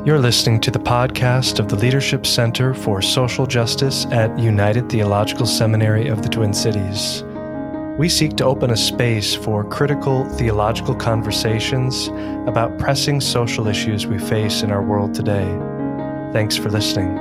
You're listening to the podcast of the Leadership Center for Social Justice at United Theological Seminary of the Twin Cities. We seek to open a space for critical theological conversations about pressing social issues we face in our world today. Thanks for listening.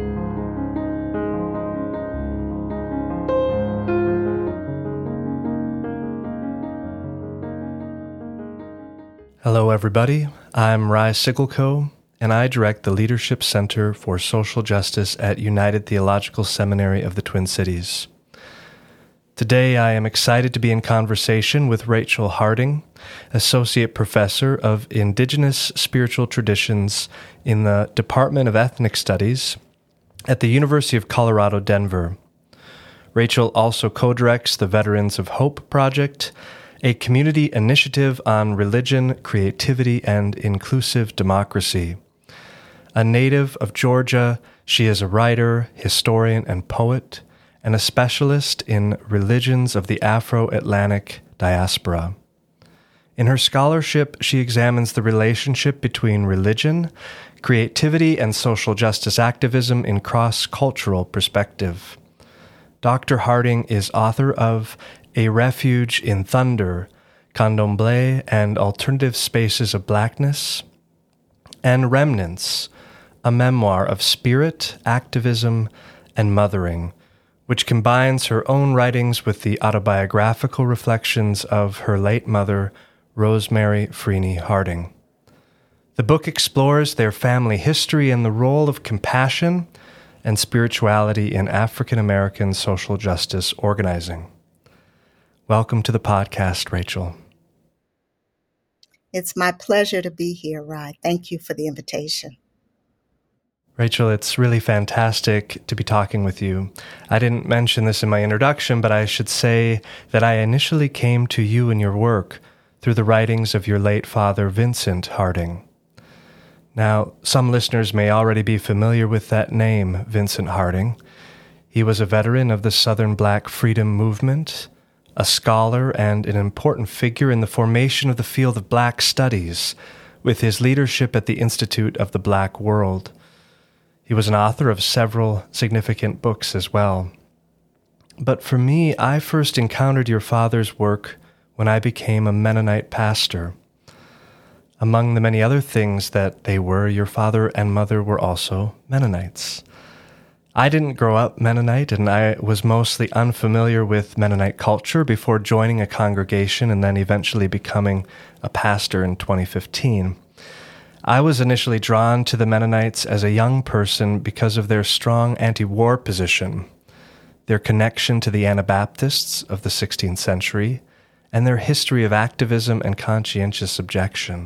Hello, everybody. I'm Ry Sigelko, and I direct the Leadership Center for Social Justice at United Theological Seminary of the Twin Cities. Today, I am excited to be in conversation with Rachel Harding, Associate Professor of Indigenous Spiritual Traditions in the Department of Ethnic Studies at the University of Colorado, Denver. Rachel also co-directs the Veterans of Hope Project, a community initiative on religion, creativity, and inclusive democracy. A native of Georgia, she is a writer, historian, and poet, and a specialist in religions of the Afro-Atlantic diaspora. In her scholarship, she examines the relationship between religion, creativity, and social justice activism in cross-cultural perspective. Dr. Harding is author of A Refuge in Thunder, Candomblé and Alternative Spaces of Blackness, and Remnants, a memoir of spirit, activism, and mothering, which combines her own writings with the autobiographical reflections of her late mother, Rosemary Freeney Harding. The book explores their family history and the role of compassion and spirituality in African American social justice organizing. Welcome to the podcast, Rachel. It's my pleasure to be here, Ry. Thank you for the invitation. Rachel, it's really fantastic to be talking with you. I didn't mention this in my introduction, but I should say that I initially came to you and your work through the writings of your late father, Vincent Harding. Now, some listeners may already be familiar with that name, Vincent Harding. He was a veteran of the Southern Black Freedom Movement, a scholar and an important figure in the formation of the field of Black studies, with his leadership at the Institute of the Black World. He was an author of several significant books as well. But for me, I first encountered your father's work when I became a Mennonite pastor. Among the many other things that they were, your father and mother were also Mennonites. I didn't grow up Mennonite, and I was mostly unfamiliar with Mennonite culture before joining a congregation and then eventually becoming a pastor in 2015. I was initially drawn to the Mennonites as a young person because of their strong anti-war position, their connection to the Anabaptists of the 16th century, and their history of activism and conscientious objection.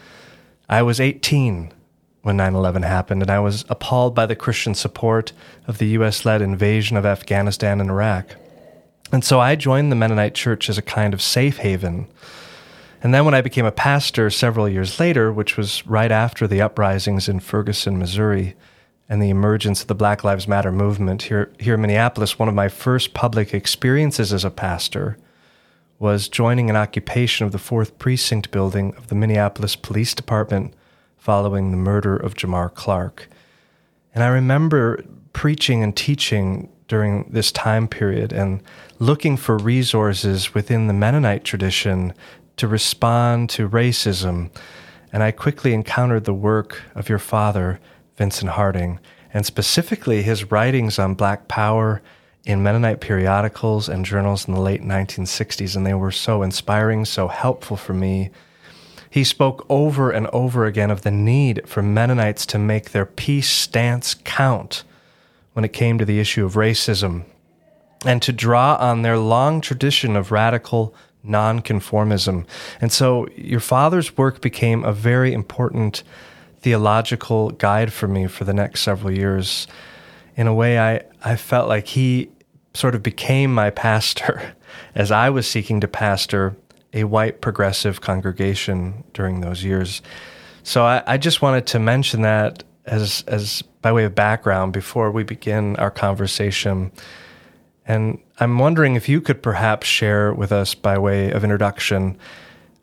I was 18 when 9/11 happened, and I was appalled by the Christian support of the U.S.-led invasion of Afghanistan and Iraq. And so I joined the Mennonite Church as a kind of safe haven. And then when I became a pastor several years later, which was right after the uprisings in Ferguson, Missouri, and the emergence of the Black Lives Matter movement here in Minneapolis, one of my first public experiences as a pastor was joining an occupation of the 4th Precinct building of the Minneapolis Police Department following the murder of Jamar Clark. And I remember preaching and teaching during this time period and looking for resources within the Mennonite tradition to respond to racism, and I quickly encountered the work of your father, Vincent Harding, and specifically his writings on Black Power in Mennonite periodicals and journals in the late 1960s, and they were so inspiring, so helpful for me. He spoke over and over again of the need for Mennonites to make their peace stance count when it came to the issue of racism, and to draw on their long tradition of radical nonconformism. And so your father's work became a very important theological guide for me for the next several years. In a way, I felt like he sort of became my pastor as I was seeking to pastor a white progressive congregation during those years. So I just wanted to mention that as by way of background before we begin our conversation. And I'm wondering if you could perhaps share with us, by way of introduction,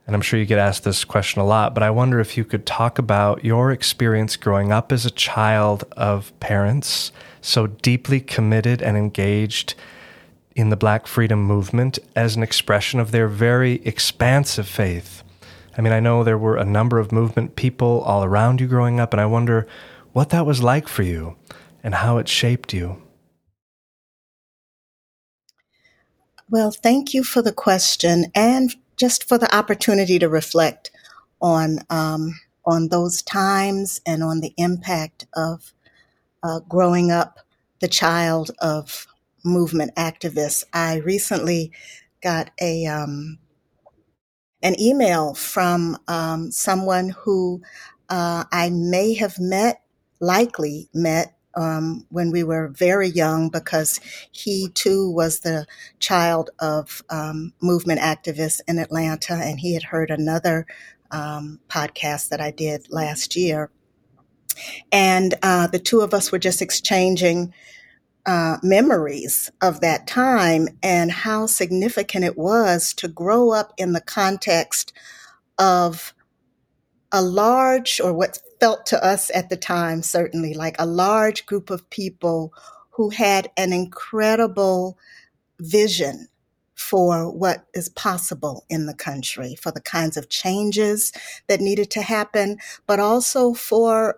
And I'm sure you get asked this question a lot, but I wonder if you could talk about your experience growing up as a child of parents so deeply committed and engaged in the Black freedom movement as an expression of their very expansive faith. I mean, I know there were a number of movement people all around you growing up, and I wonder what that was like for you and how it shaped you. Well, thank you for the question and just for the opportunity to reflect on those times and on the impact of growing up the child of movement activists. I recently got an email from someone who I may have likely met when we were very young, because he too was the child of movement activists in Atlanta, and he had heard another podcast that I did last year. And the two of us were just exchanging memories of that time and how significant it was to grow up in the context of a large, or what felt to us at the time, certainly like a large group of people who had an incredible vision for what is possible in the country, for the kinds of changes that needed to happen, but also for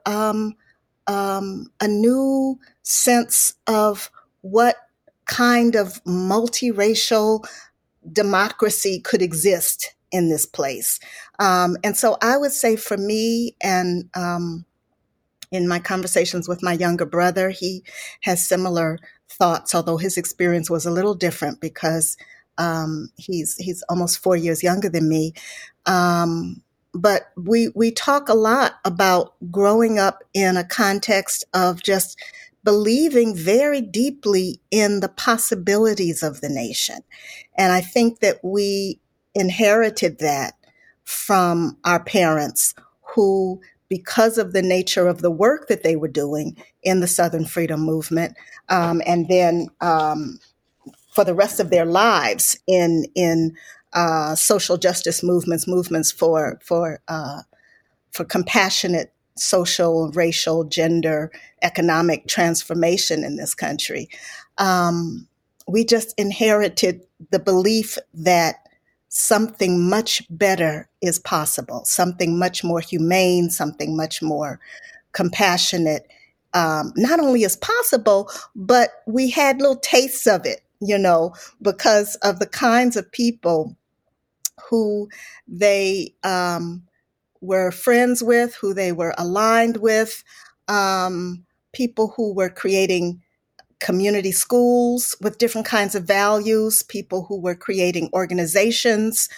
a new sense of what kind of multiracial democracy could exist in this place. And so I would say for me, and in my conversations with my younger brother, he has similar thoughts, although his experience was a little different because he's almost 4 years younger than me. But we talk a lot about growing up in a context of just believing very deeply in the possibilities of the nation. And I think that we inherited that from our parents, who, because of the nature of the work that they were doing in the Southern Freedom Movement, and then for the rest of their lives in social justice movements for compassionate social, racial, gender, economic transformation in this country. We just inherited the belief that something much better is possible, something much more humane, something much more compassionate, not only is possible, but we had little tastes of it, because of the kinds of people who they were friends with, who they were aligned with, people who were creating community schools with different kinds of values, people who were creating organizations.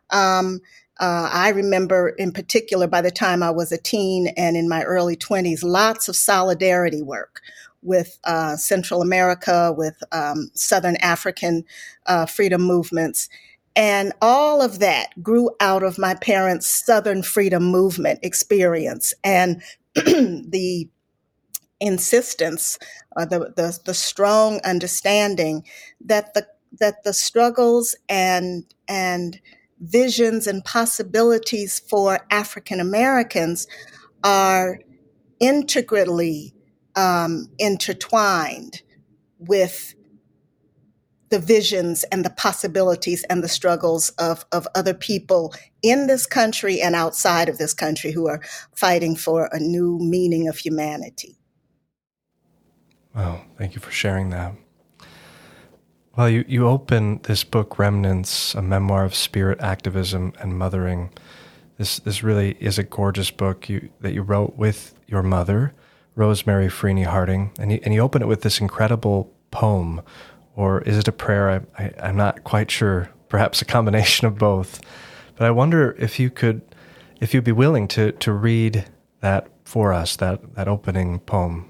I remember in particular, by the time I was a teen and in my early 20s, lots of solidarity work with Central America, with Southern African freedom movements. And all of that grew out of my parents' Southern freedom movement experience and the insistence, the strong understanding that the struggles and visions and possibilities for African Americans are integrally intertwined with the visions and the possibilities and the struggles of other people in this country and outside of this country who are fighting for a new meaning of humanity. Wow, thank you for sharing that. Well, you open this book, Remnants, a memoir of spirit, activism, and mothering. This really is a gorgeous book that you wrote with your mother, Rosemary Freeney Harding, and you open it with this incredible poem, or is it a prayer? I'm not quite sure. Perhaps a combination of both. But I wonder if you'd be willing to read that for us, that opening poem.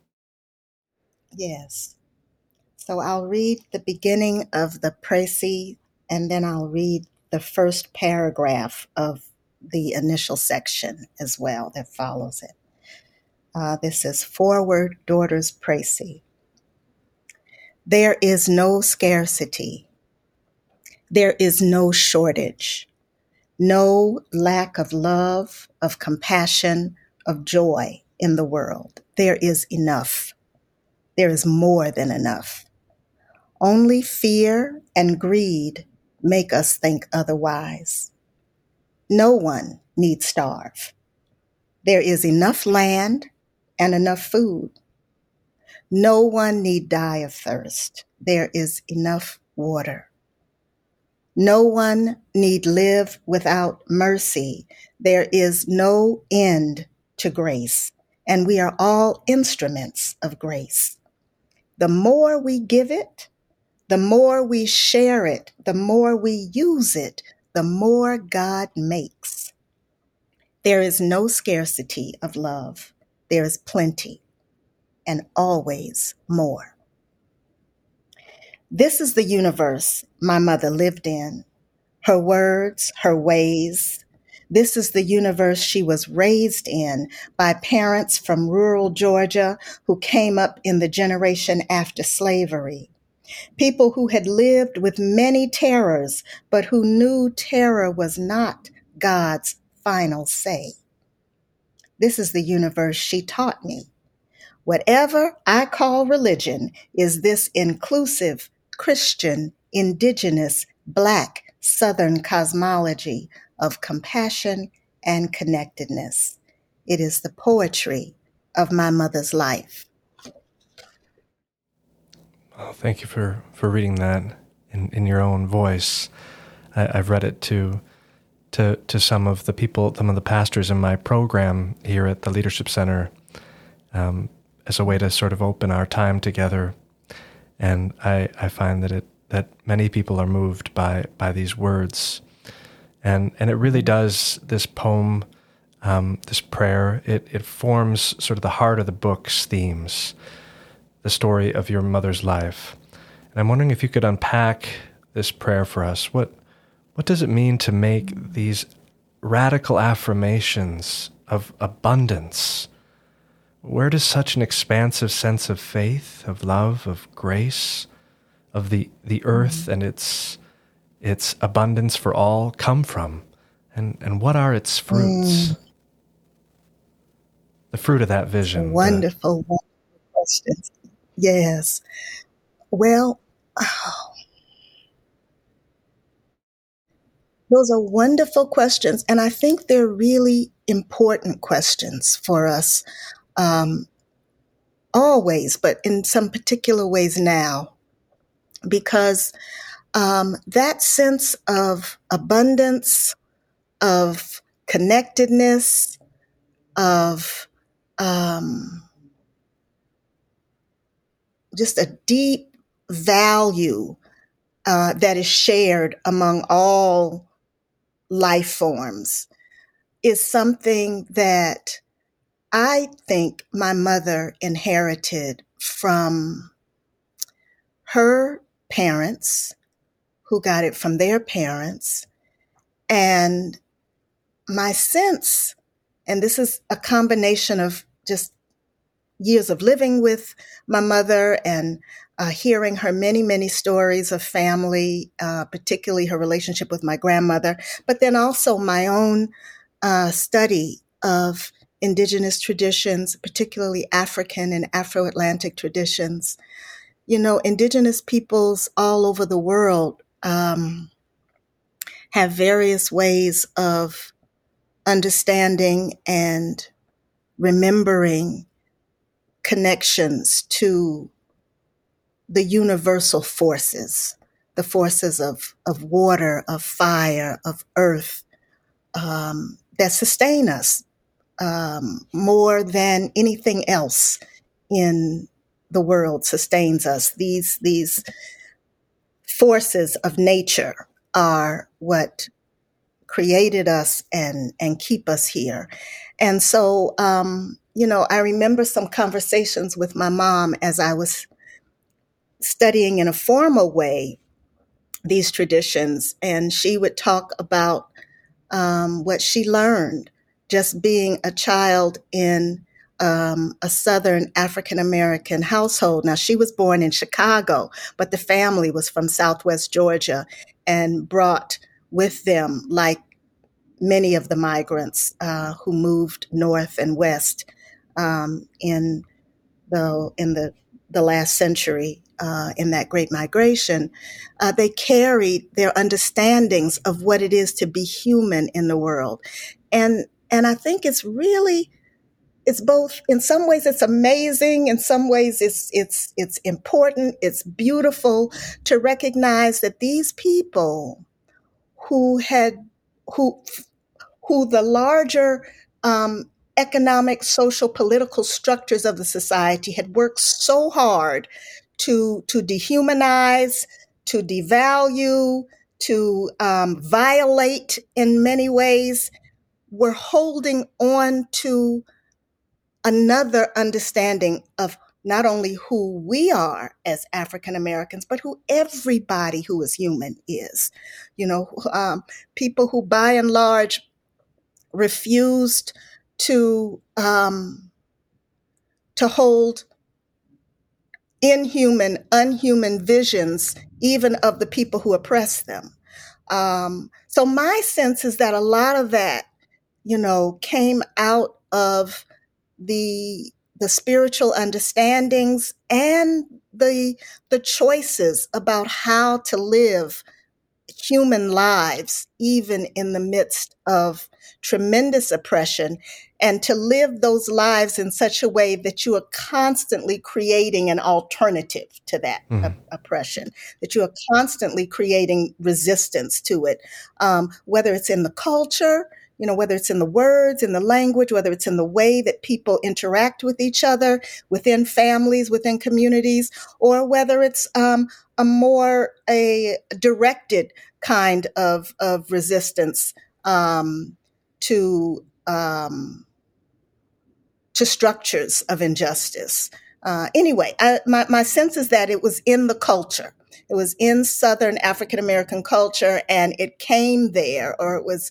Yes. So I'll read the beginning of the précis, and then I'll read the first paragraph of the initial section as well that follows it. This is Forward, Daughters Précis. There is no scarcity. There is no shortage. no lack of love, of compassion, of joy in the world. There is enough. There is more than enough. Only fear and greed make us think otherwise. No one need starve. There is enough land and enough food. No one need die of thirst. There is enough water. No one need live without mercy. There is no end to grace, and we are all instruments of grace. The more we give it, the more we share it, the more we use it, the more God makes. There is no scarcity of love. There is plenty and always more. This is the universe my mother lived in. Her words, her ways. This is the universe she was raised in by parents from rural Georgia who came up in the generation after slavery. People who had lived with many terrors, but who knew terror was not God's final say. This is the universe she taught me. Whatever I call religion is this inclusive, Christian, indigenous, Black, Southern cosmology of compassion and connectedness. It is the poetry of my mother's life. Well, thank you for reading that in your own voice. I've read it to some of the people, some of the pastors in my program here at the Leadership Center, as a way to sort of open our time together. And I find that many people are moved by these words. And it really does, this poem, this prayer, it forms sort of the heart of the book's themes, the story of your mother's life. And I'm wondering if you could unpack this prayer for us. What does it mean to make these radical affirmations of abundance? Where does such an expansive sense of faith, of love, of grace, of the earth and its abundance for all come from? And what are its fruits? The fruit of that vision. Wonderful questions. Yes. Well, those are wonderful questions. And I think they're really important questions for us always, but in some particular ways now, because that sense of abundance, of connectedness, of just a deep value that is shared among all life forms is something that I think my mother inherited from her parents, who got it from their parents. And my sense, and this is a combination of just years of living with my mother and hearing her many, many stories of family, particularly her relationship with my grandmother, but then also my own study of indigenous traditions, particularly African and Afro-Atlantic traditions. You know, indigenous peoples all over the world have various ways of understanding and remembering connections to the universal forces, the forces of water, of fire, of earth, that sustain us more than anything else in the world sustains us. These forces of nature are what created us and keep us here. And so, I remember some conversations with my mom as I was studying in a formal way these traditions, and she would talk about what she learned just being a child in a Southern African American household. Now, she was born in Chicago, but the family was from Southwest Georgia and brought with them, like many of the migrants who moved north and west in the last century in that Great Migration. They carried their understandings of what it is to be human in the world, and I think it's both. In some ways, it's amazing. In some ways, it's important. It's beautiful to recognize that these people who the larger economic, social, political structures of the society had worked so hard to dehumanize, to devalue, to violate in many ways, were holding on to another understanding of not only who we are as African Americans, but who everybody who is human is. People who by and large refused to hold inhuman, unhuman visions, even of the people who oppress them. So my sense is that a lot of that, came out of the spiritual understandings and the choices about how to live human lives, even in the midst of tremendous oppression, and to live those lives in such a way that you are constantly creating an alternative to that oppression, that you are constantly creating resistance to it, whether it's in the culture, whether it's in the words, in the language, whether it's in the way that people interact with each other, within families, within communities, or whether it's a more directed kind of resistance to structures of injustice. Anyway, my sense is that it was in the culture. It was in Southern African American culture, and it came there, or it was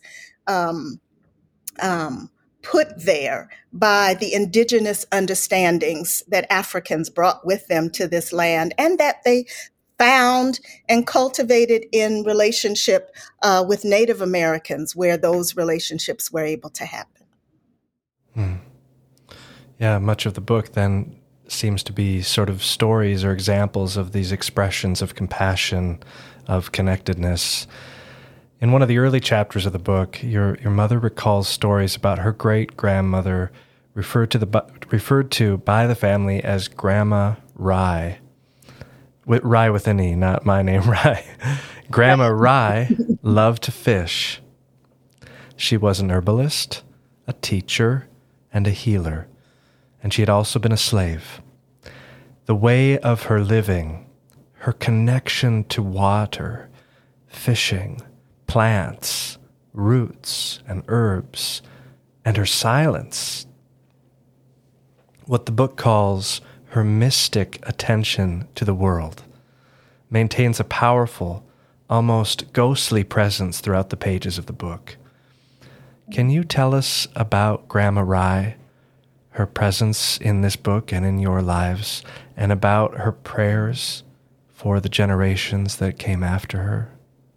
put there by the indigenous understandings that Africans brought with them to this land, and that they found and cultivated in relationship with Native Americans, where those relationships were able to happen. Yeah, much of the book then seems to be sort of stories or examples of these expressions of compassion, of connectedness. In one of the early chapters of the book, your mother recalls stories about her great-grandmother referred to by the family as Grandma Rye. Rye with an E, not my name, Rye. Grandma Rye loved to fish. She was an herbalist, a teacher, and a healer, and she had also been a slave. The way of her living, her connection to water, fishing, plants, roots, and herbs, and her silence, what the book calls her mystic attention to the world, maintains a powerful, almost ghostly presence throughout the pages of the book. Can you tell us about Grandma Rye, her presence in this book and in your lives, and about her prayers for the generations that came after her?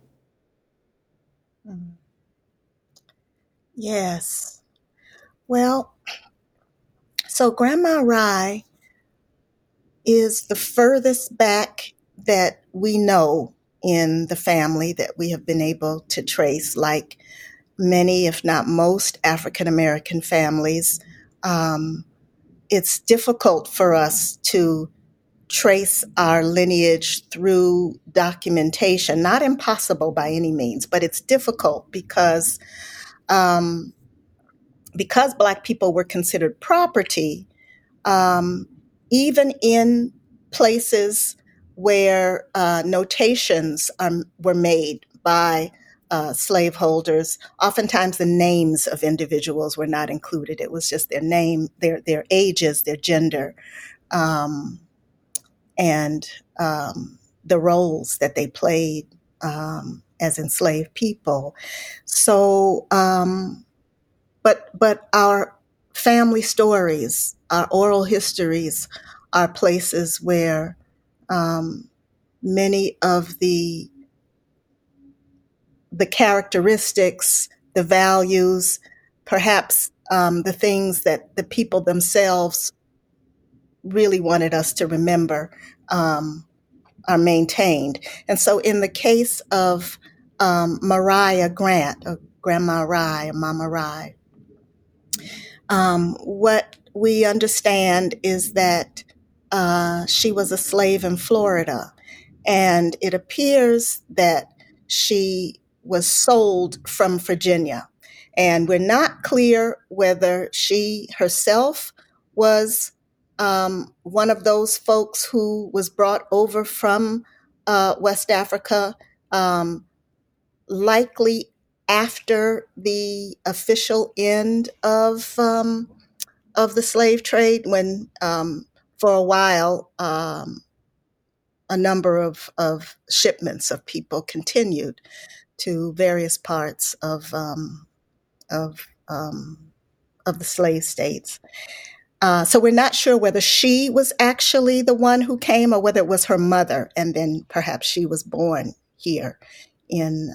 Yes. Well, so Grandma Rye is the furthest back that we know in the family that we have been able to trace, like many, if not most, African American families. It's difficult for us to trace our lineage through documentation. Not impossible by any means, but it's difficult because Black people were considered property, even in places where notations were made by slaveholders. Oftentimes the names of individuals were not included. It was just their name, their ages, their gender, and the roles that they played as enslaved people. So, but our family stories, our oral histories, are places where many of the characteristics, the values, perhaps the things that the people themselves really wanted us to remember are maintained. And so in the case of Mariah Grant, or Grandma Rye, or Mama Rye, what we understand is that she was a slave in Florida. And it appears that she was sold from Virginia. And we're not clear whether she herself was one of those folks who was brought over from West Africa, likely after the official end of the slave trade, when for a while a number of shipments of people continued to various parts of the slave states. So we're not sure whether she was actually the one who came or whether it was her mother, and then perhaps she was born here in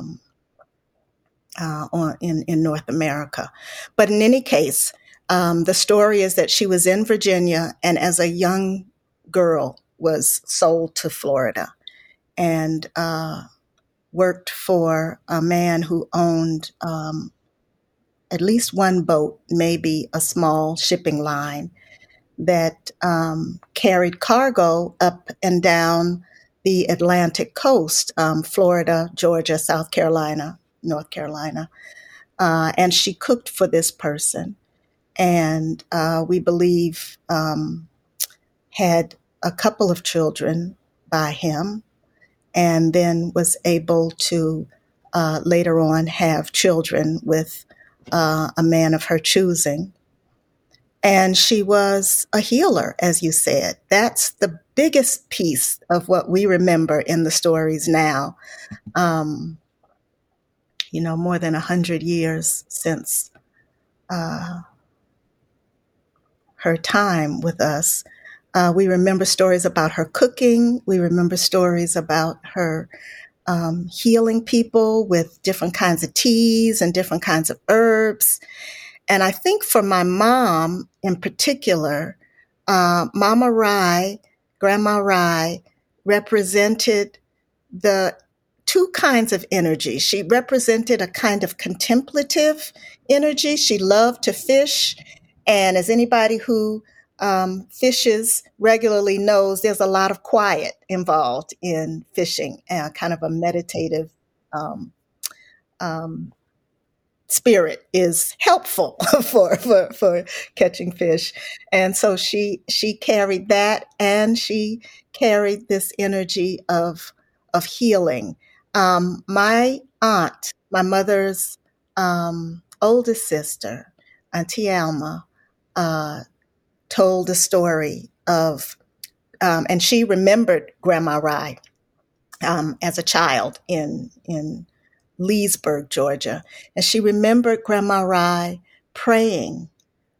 North America. But in any case, the story is that she was in Virginia, and as a young girl was sold to Florida and worked for a man who owned at least one boat, maybe a small shipping line that carried cargo up and down the Atlantic coast, Florida, Georgia, South Carolina, North Carolina. And she cooked for this person. And we believe had a couple of children by him, and then was able to later on have children with a man of her choosing. And she was a healer, as you said. That's the biggest piece of what we remember in the stories now. More than 100 years since her time with us. We remember stories about her cooking. We remember stories about her healing people with different kinds of teas and different kinds of herbs. And I think for my mom in particular, Mama Rye, Grandma Rye, represented the two kinds of energy. She represented a kind of contemplative energy. She loved to fish. And as anybody who fishes regularly knows, there's a lot of quiet involved in fishing, kind of a meditative spirit is helpful for catching fish. And so she carried that, and she carried this energy of healing. My aunt, my mother's oldest sister, Auntie Alma, told a story of, and she remembered Grandma Rye as a child in Leesburg, Georgia. And she remembered Grandma Rye praying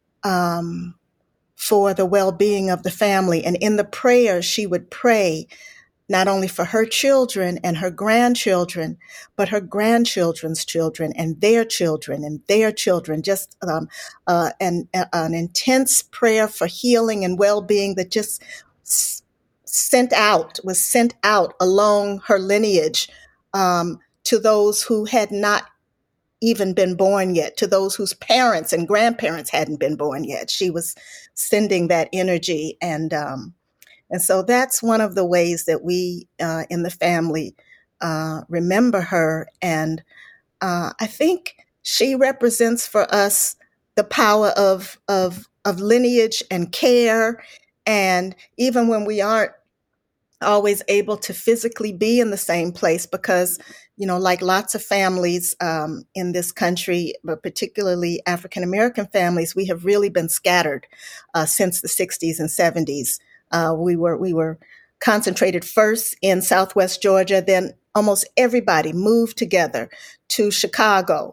for the well-being of the family. And in the prayer, she would pray not only for her children and her grandchildren, but her grandchildren's children and their children, just an intense prayer for healing and well-being that just was sent out along her lineage to those who had not even been born yet, to those whose parents and grandparents hadn't been born yet. She was sending that energy, and so that's one of the ways that we in the family remember her. And I think she represents for us the power of lineage and care. And even when we aren't always able to physically be in the same place, because, like lots of families in this country, but particularly African-American families, we have really been scattered since the 60s and 70s. We were concentrated first in Southwest Georgia, then almost everybody moved together to Chicago.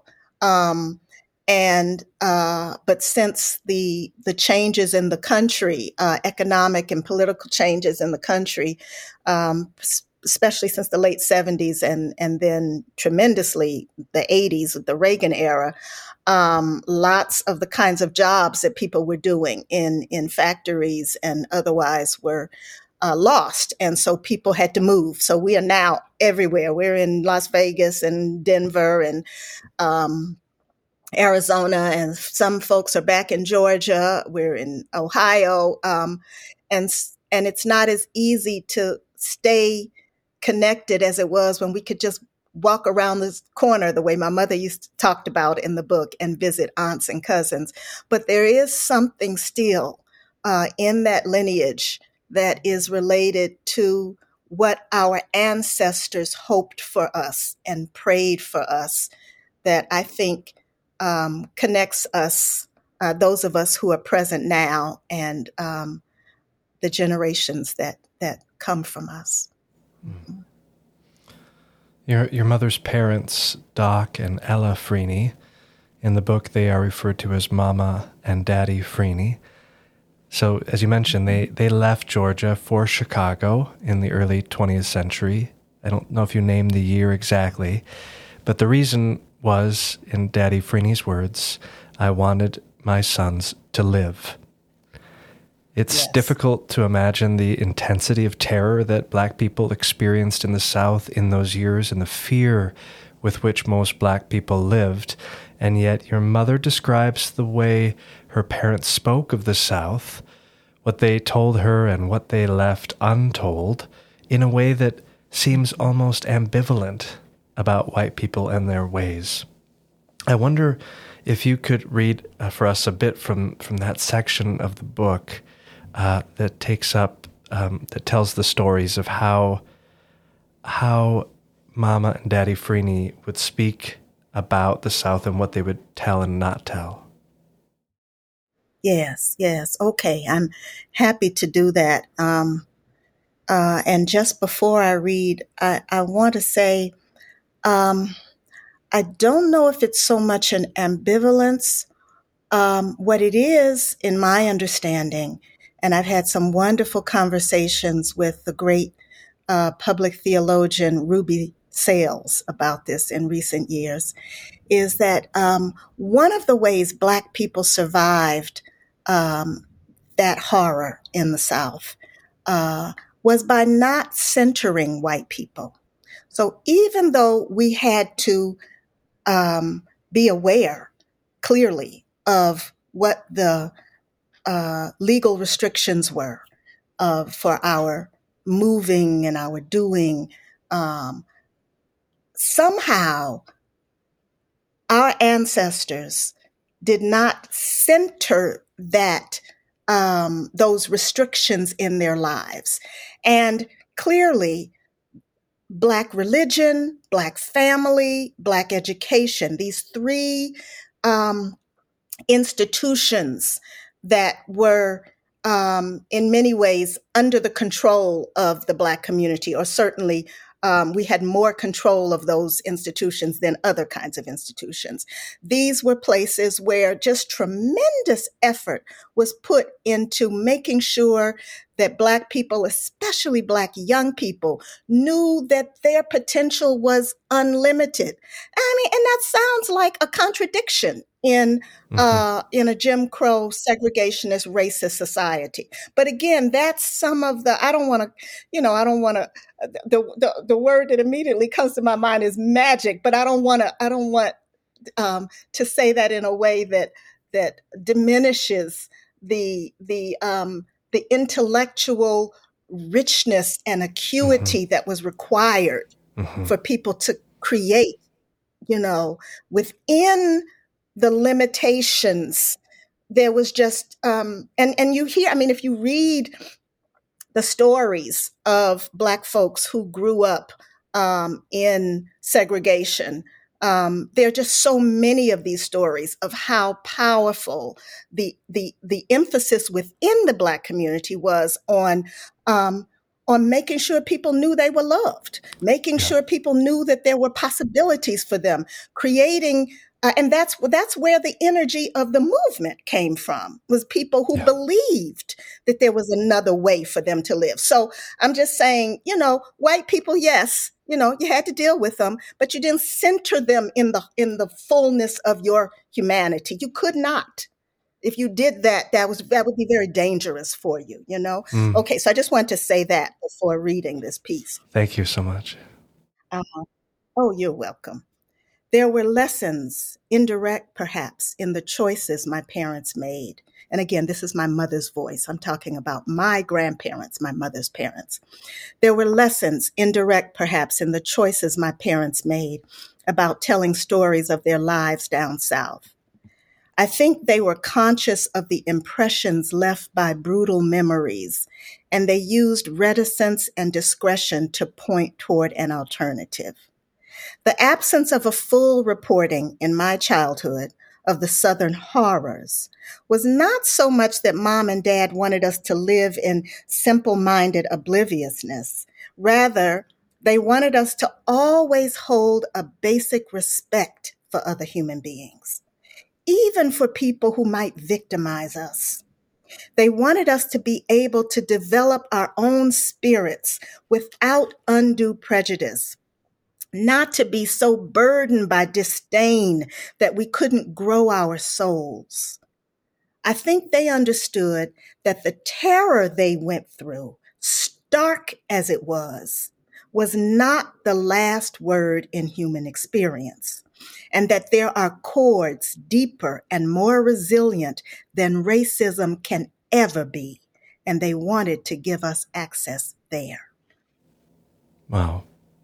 But since the changes in the country, economic and political changes in the country, especially since the late 70s and then tremendously the 80s, the Reagan era, lots of the kinds of jobs that people were doing in factories and otherwise were lost. And so people had to move. So we are now everywhere. We're in Las Vegas and Denver and Arizona, and some folks are back in Georgia. We're in Ohio. And it's not as easy to stay connected as it was when we could just walk around this corner the way my mother used to talked about in the book and visit aunts and cousins. But there is something still in that lineage that is related to what our ancestors hoped for us and prayed for us that I think connects us, those of us who are present now and the generations that come from us. Mm-hmm. Your mother's parents, Doc and Ella Freeney, in the book they are referred to as Mama and Daddy Freeney. So, as you mentioned, they left Georgia for Chicago in the early 20th century. I don't know if you named the year exactly, but the reason was, in Daddy Freeney's words, I wanted my sons to live. It's difficult to imagine the intensity of terror that Black people experienced in the South in those years and the fear with which most Black people lived. And yet your mother describes the way her parents spoke of the South, what they told her and what they left untold, in a way that seems almost ambivalent about white people and their ways. I wonder if you could read for us a bit from that section of the book that takes up, that tells the stories of how Mama and Daddy Freeney would speak about the South and what they would tell and not tell. Yes. Okay, I'm happy to do that. And just before I read, I want to say, I don't know if it's so much an ambivalence. What it is, in my understanding, and I've had some wonderful conversations with the great public theologian Ruby Sales about this in recent years, is that one of the ways Black people survived that horror in the South was by not centering white people. So even though we had to be aware clearly of what the legal restrictions were for our moving and our doing, somehow our ancestors did not center that those restrictions in their lives. And clearly, Black religion, Black family, Black education, these three institutions that were in many ways under the control of the Black community, or certainly we had more control of those institutions than other kinds of institutions. These were places where just tremendous effort was put into making sure that Black people, especially Black young people, knew that their potential was unlimited. I mean, and that sounds like a contradiction in a Jim Crow segregationist racist society. But again, that's some of the, the word that immediately comes to my mind is magic, but I don't want to say that in a way that diminishes the intellectual richness and acuity that was required for people to create, within the limitations. There was just, and you hear, I mean, if you read the stories of Black folks who grew up in segregation, there are just so many of these stories of how powerful the emphasis within the Black community was on making sure people knew they were loved, making sure people knew that there were possibilities for them, creating And that's where the energy of the movement came from, was people who Yeah. believed that there was another way for them to live. So I'm just saying, white people, yes, you had to deal with them, but you didn't center them in the fullness of your humanity. You could not. If you did that, that would be very dangerous for you. Mm. Okay, so I just wanted to say that before reading this piece. Thank you so much. Oh, you're welcome. There were lessons, indirect perhaps, in the choices my parents made. And again, this is my mother's voice. I'm talking about my grandparents, my mother's parents. There were lessons, indirect perhaps, in the choices my parents made about telling stories of their lives down south. I think they were conscious of the impressions left by brutal memories, and they used reticence and discretion to point toward an alternative. The absence of a full reporting in my childhood of the Southern horrors was not so much that Mom and Dad wanted us to live in simple-minded obliviousness. Rather, they wanted us to always hold a basic respect for other human beings, even for people who might victimize us. They wanted us to be able to develop our own spirits without undue prejudice, not to be so burdened by disdain that we couldn't grow our souls. I think they understood that the terror they went through, stark as it was not the last word in human experience, and that there are chords deeper and more resilient than racism can ever be, and they wanted to give us access there. Wow.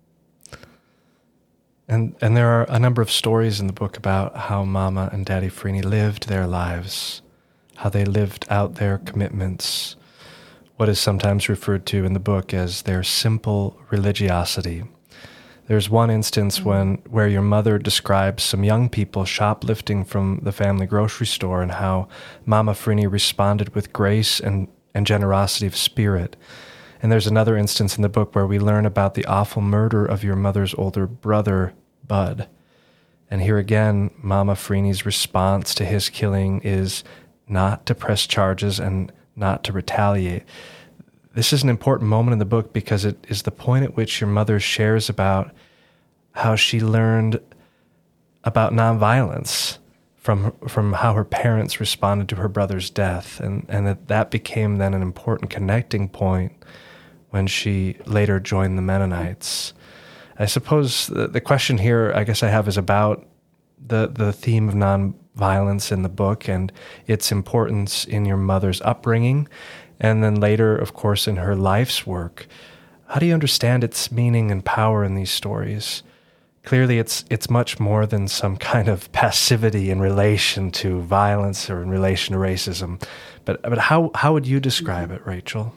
And there are a number of stories in the book about how Mama and Daddy Freeney lived their lives, how they lived out their commitments, what is sometimes referred to in the book as their simple religiosity. There's one instance where your mother describes some young people shoplifting from the family grocery store and how Mama Freeney responded with grace and generosity of spirit. And there's another instance in the book where we learn about the awful murder of your mother's older brother, Bud. And here again, Mama Freeney's response to his killing is not to press charges and not to retaliate. This is an important moment in the book because it is the point at which your mother shares about how she learned about nonviolence from how her parents responded to her brother's death, and that became then an important connecting point when she later joined the Mennonites. I suppose the question here, I guess I have, is about the theme of nonviolence in the book and its importance in your mother's upbringing, and then later, of course, in her life's work. How do you understand its meaning and power in these stories? Clearly, it's much more than some kind of passivity in relation to violence or in relation to racism. But how would you describe it, Rachel?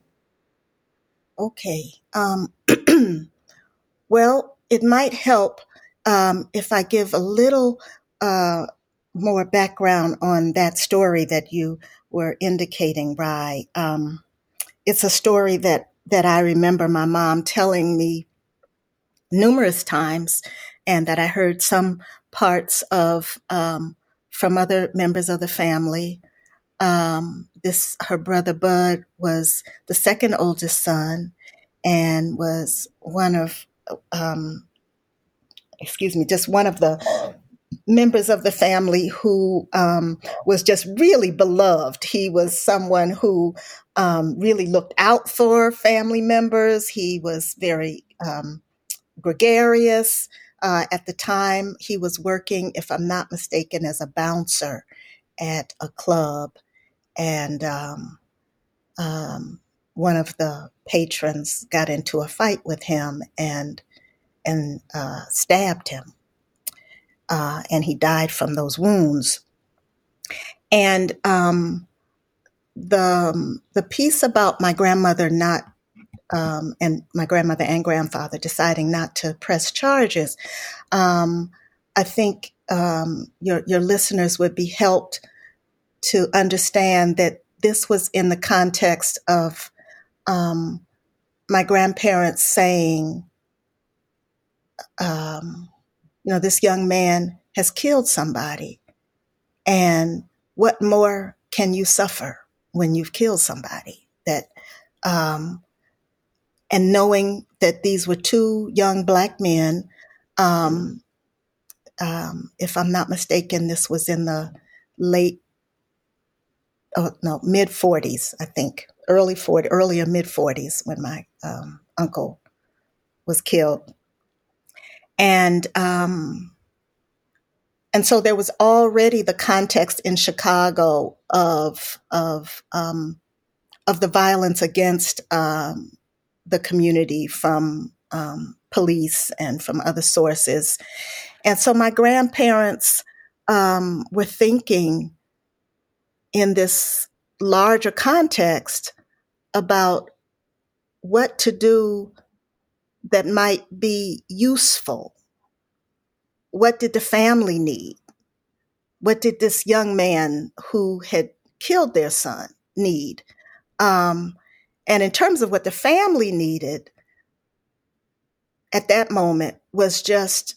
Okay. Well, it might help if I give a little more background on that story that you were indicating, Rai. It's a story that I remember my mom telling me numerous times, and that I heard some parts of from other members of the family. Her brother Bud was the second oldest son and was just one of the members of the family who was just really beloved. He was someone who really looked out for family members. He was very gregarious. At the time, he was working, if I'm not mistaken, as a bouncer at a club. And one of the patrons got into a fight with him and stabbed him. And he died from those wounds. And the piece about my grandmother and my grandmother and grandfather deciding not to press charges, I think your listeners would be helped to understand that this was in the context of my grandparents saying, this young man has killed somebody. And what more can you suffer when you've killed somebody? And knowing that these were two young Black men, if I'm not mistaken, this was in the mid 40s, I think, earlier mid 40s when my uncle was killed. And so there was already the context in Chicago of the violence against the community from police and from other sources. And so my grandparents were thinking in this larger context about what to do that might be useful. What did the family need? What did this young man who had killed their son need? And in terms of what the family needed at that moment was just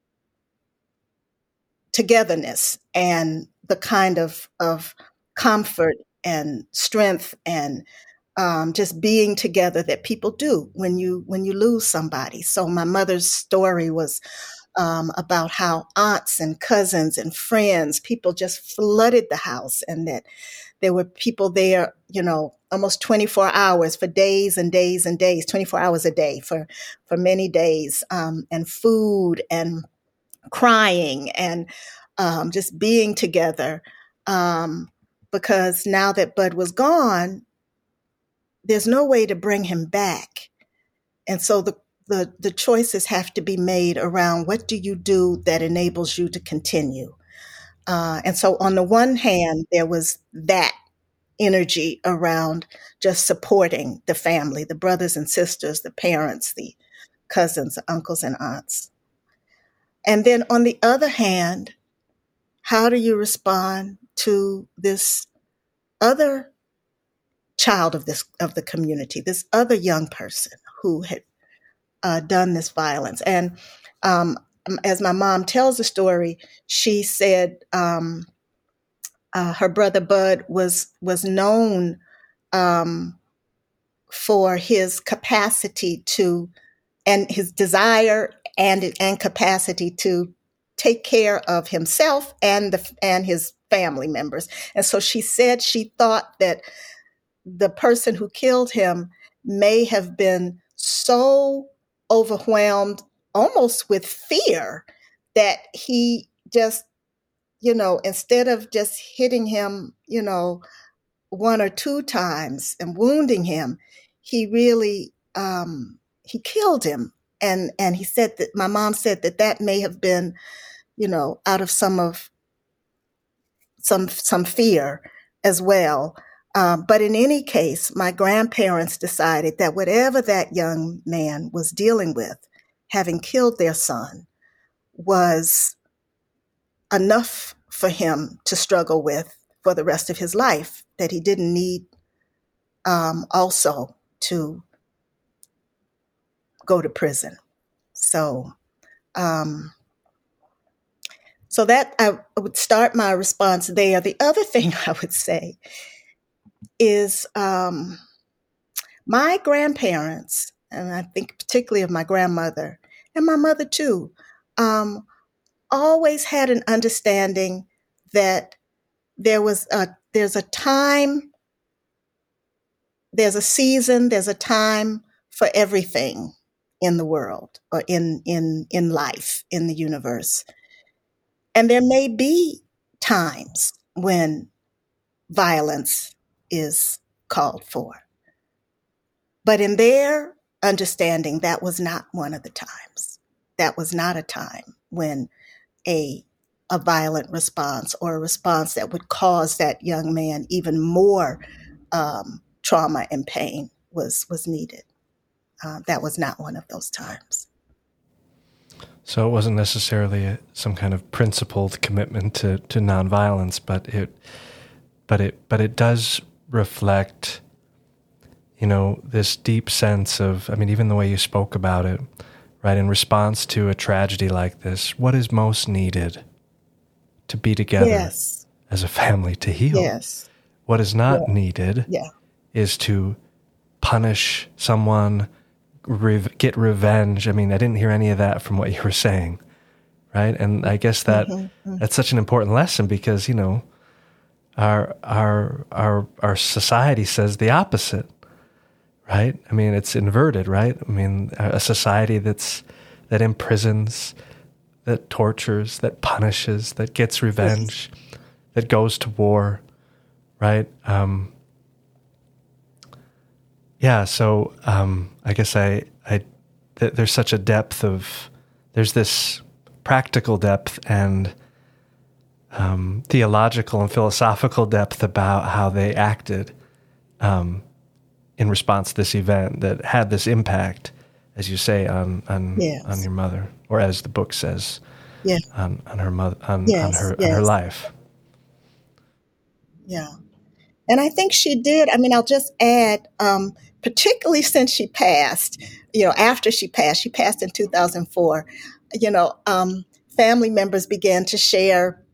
togetherness and the kind of comfort and strength and just being together that people do when you lose somebody. So my mother's story was about how aunts and cousins and friends, people just flooded the house, and that there were people there, almost 24 hours for days and days and days, 24 hours a day for many days, and food and crying and just being together. Because now that Bud was gone, there's no way to bring him back. And so the choices have to be made around what do you do that enables you to continue. And so on the one hand, there was that energy around just supporting the family, the brothers and sisters, the parents, the cousins, the uncles and aunts. And then on the other hand, how do you respond to this other child of the community, this other young person who had done this violence? And as my mom tells the story, she said her brother Bud was known for his capacity to, and his desire and capacity to take care of himself and his family members. And so she said she thought that the person who killed him may have been so overwhelmed almost with fear that he just, instead of just hitting him, one or two times and wounding him, he really, he killed him. And he said that, my mom said that may have been, out of some fear as well. But in any case, my grandparents decided that whatever that young man was dealing with, having killed their son, was enough for him to struggle with for the rest of his life, that he didn't need also to go to prison. So that I would start my response there. The other thing I would say is my grandparents, and I think particularly of my grandmother and my mother too, always had an understanding that there's a time, there's a season, there's a time for everything in the world or in life, in the universe. And there may be times when violence is called for. But in their understanding, that was not one of the times. That was not a time when a violent response, or a response that would cause that young man even more trauma and pain was needed. That was not one of those times. So it wasn't necessarily some kind of principled commitment to nonviolence, but it does reflect, this deep sense of, even the way you spoke about it, right? In response to a tragedy like this, what is most needed? to be together Yes. as a family to heal. Yes. What is not Yeah. needed Yeah. is to punish someone, get revenge. I mean, I didn't hear any of that from what you were saying, right? And I guess that's such an important lesson because, you know, our society says the opposite, right? I mean, it's inverted, right? I mean, a society that imprisons, that tortures, that punishes, that gets revenge, that goes to war, right? So I guess there's such a depth there's this practical depth and theological and philosophical depth about how they acted in response to this event that had this impact, as you say, on your mother, or as the book says, on her mother, on her life. Yeah. And I think she did. I mean, I'll just add, particularly since she passed, after she passed in 2004, family members began to share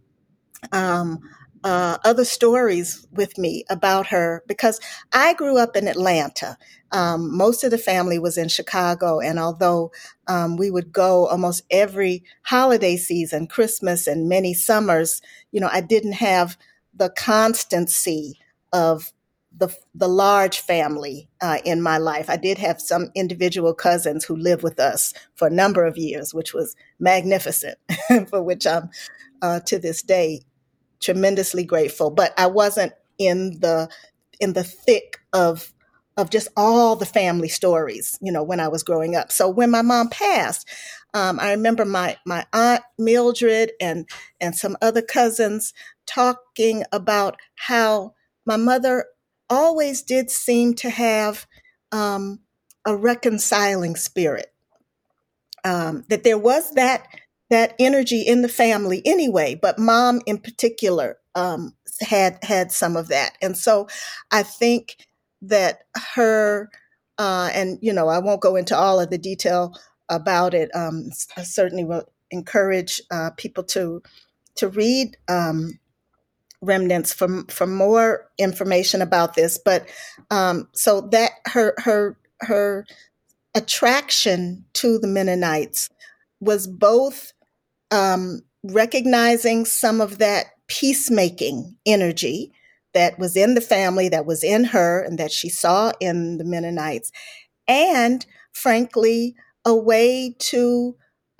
other stories with me about her because I grew up in Atlanta. Most of the family was in Chicago. And although we would go almost every holiday season, Christmas and many summers, I didn't have the constancy of the large family in my life. I did have some individual cousins who lived with us for a number of years, which was magnificent, for which I'm to this day tremendously grateful. But I wasn't in the thick of just all the family stories, when I was growing up. So when my mom passed, I remember my aunt Mildred and some other cousins talking about how my mother always did seem to have a reconciling spirit. That there was that energy in the family anyway, but mom in particular had some of that. And so I think that her, and I won't go into all of the detail about it. I certainly will encourage people to read Remnants for more information about this. But so that her attraction to the Mennonites was both recognizing some of that peacemaking energy that was in the family, that was in her, and that she saw in the Mennonites, and frankly, a way to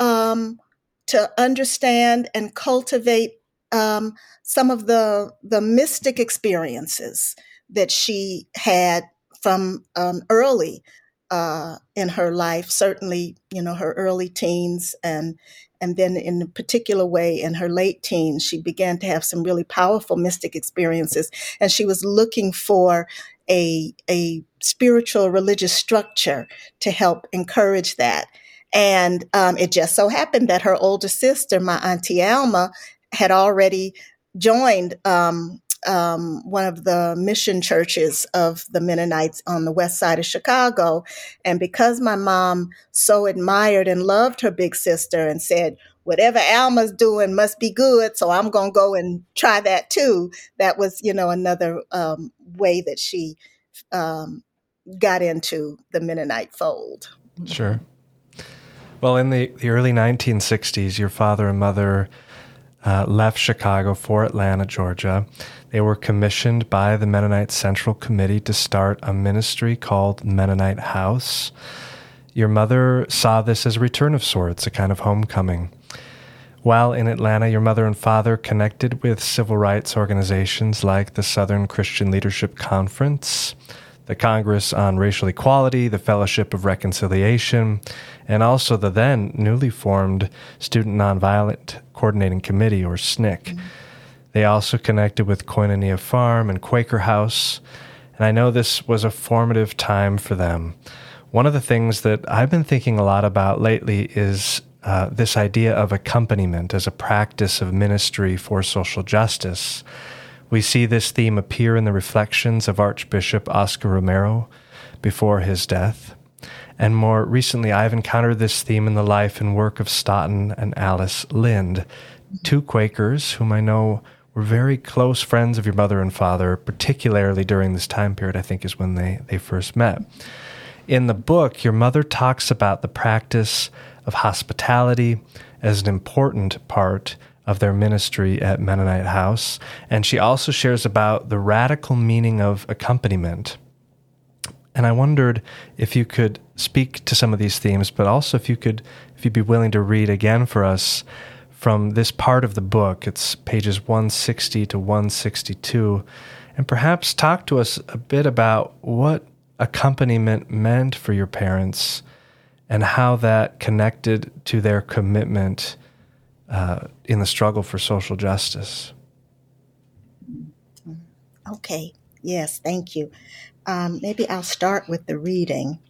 understand and cultivate some of the mystic experiences that she had from early in her life, certainly, her early teens, and then in a particular way in her late teens, she began to have some really powerful mystic experiences, and she was looking for a spiritual religious structure to help encourage that. And it just so happened that her older sister, my Auntie Alma, had already joined one of the mission churches of the Mennonites on the west side of Chicago. And because my mom so admired and loved her big sister and said, whatever Alma's doing must be good, so I'm going to go and try that too. That was, another way that she got into the Mennonite fold. Sure. Well, in the early 1960s, your father and mother left Chicago for Atlanta, Georgia. They were commissioned by the Mennonite Central Committee to start a ministry called Mennonite House. Your mother saw this as a return of sorts, a kind of homecoming. While in Atlanta, your mother and father connected with civil rights organizations like the Southern Christian Leadership Conference, the Congress on Racial Equality, the Fellowship of Reconciliation, and also the then newly formed Student Nonviolent Coordinating Committee, or SNCC. Mm-hmm. They also connected with Koinonia Farm and Quaker House, and I know this was a formative time for them. One of the things that I've been thinking a lot about lately is this idea of accompaniment as a practice of ministry for social justice. We see this theme appear in the reflections of Archbishop Oscar Romero before his death. And more recently, I've encountered this theme in the life and work of Staughton and Alice Lind, two Quakers whom I know were very close friends of your mother and father, particularly during this time period, I think is when they first met. In the book, your mother talks about the practice of hospitality as an important part of their ministry at Mennonite House, and she also shares about the radical meaning of accompaniment. And I wondered if you could speak to some of these themes, but also if you'd be willing to read again for us from this part of the book. It's pages 160 to 162, and perhaps talk to us a bit about what accompaniment meant for your parents and how that connected to their commitment in the struggle for social justice. Okay. Yes, thank you. Maybe I'll start with the reading.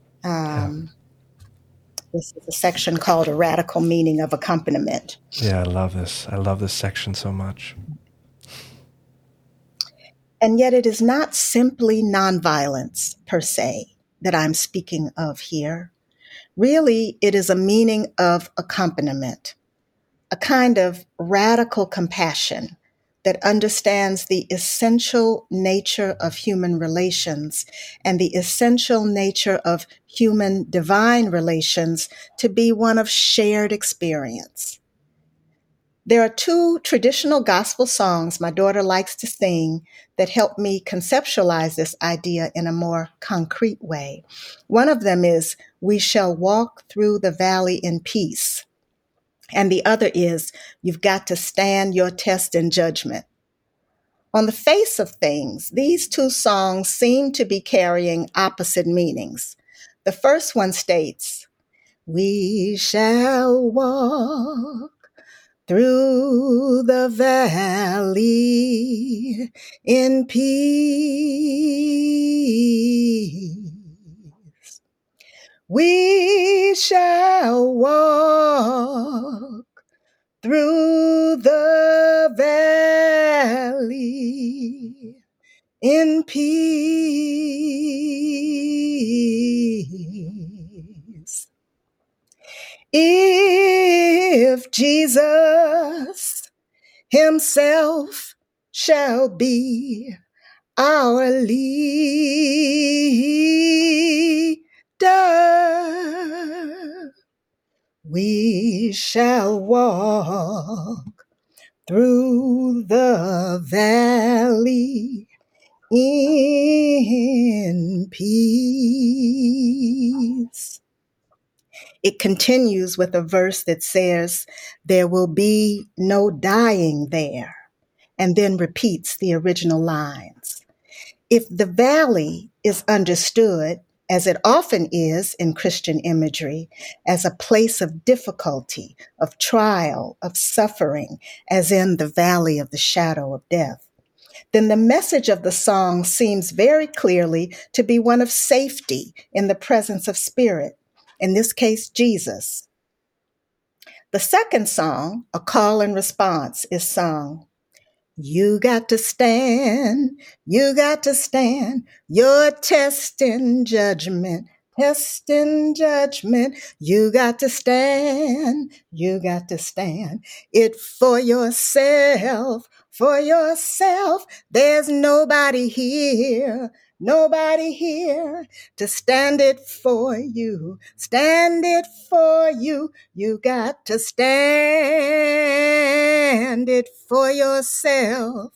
This is a section called A Radical Meaning of Accompaniment. Yeah, I love this. I love this section so much. And yet it is not simply nonviolence per se that I'm speaking of here. Really, it is a meaning of accompaniment, a kind of radical compassion that understands the essential nature of human relations and the essential nature of human divine relations to be one of shared experience. There are two traditional gospel songs my daughter likes to sing that help me conceptualize this idea in a more concrete way. One of them is, "We shall walk through the valley in peace." And the other is, "You've got to stand your test in judgment." On the face of things, these two songs seem to be carrying opposite meanings. The first one states, "We shall walk through the valley in peace. We shall walk through the valley in peace. If Jesus himself shall be our leader, we shall walk through the valley in peace. It continues with a verse that says, "There will be no dying there," and then repeats the original lines. If the valley is understood, as it often is in Christian imagery, as a place of difficulty, of trial, of suffering, as in the valley of the shadow of death, then the message of the song seems very clearly to be one of safety in the presence of spirit, in this case, Jesus. The second song, A Call and Response, is sung. You got to stand your test in judgment, you got to stand it for yourself, there's nobody here to stand it for you, you got to stand it for yourself.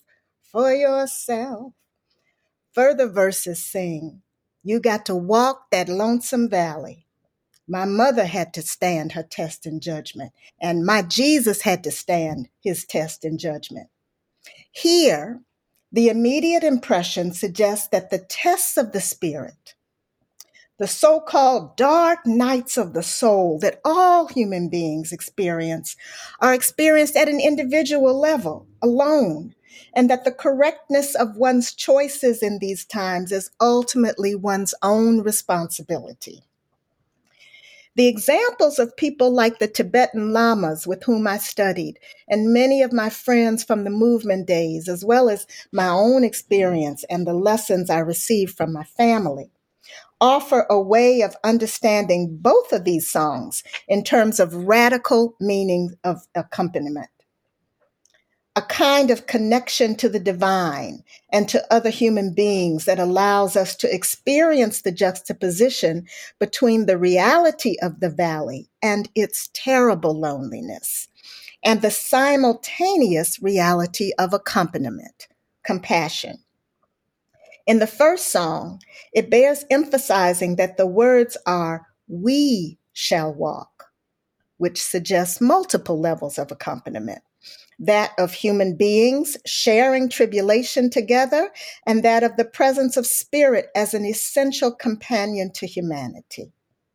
Further verses sing, you got to walk that lonesome valley. My mother had to stand her test in judgment, and my Jesus had to stand his test in judgment. Here, the immediate impression suggests that the tests of the Spirit, the so-called dark nights of the soul that all human beings experience, are experienced at an individual level, alone, and that the correctness of one's choices in these times is ultimately one's own responsibility. The examples of people like the Tibetan lamas with whom I studied, and many of my friends from the movement days, as well as my own experience and the lessons I received from my family, offer a way of understanding both of these songs in terms of radical meaning of accompaniment. a kind of connection to the divine and to other human beings that allows us to experience the juxtaposition between the reality of the valley and its terrible loneliness, and the simultaneous reality of accompaniment, compassion. In the first song, it bears emphasizing that the words are, "We shall walk," which suggests multiple levels of accompaniment. That of human beings sharing tribulation together, and that of the presence of spirit as an essential companion to humanity.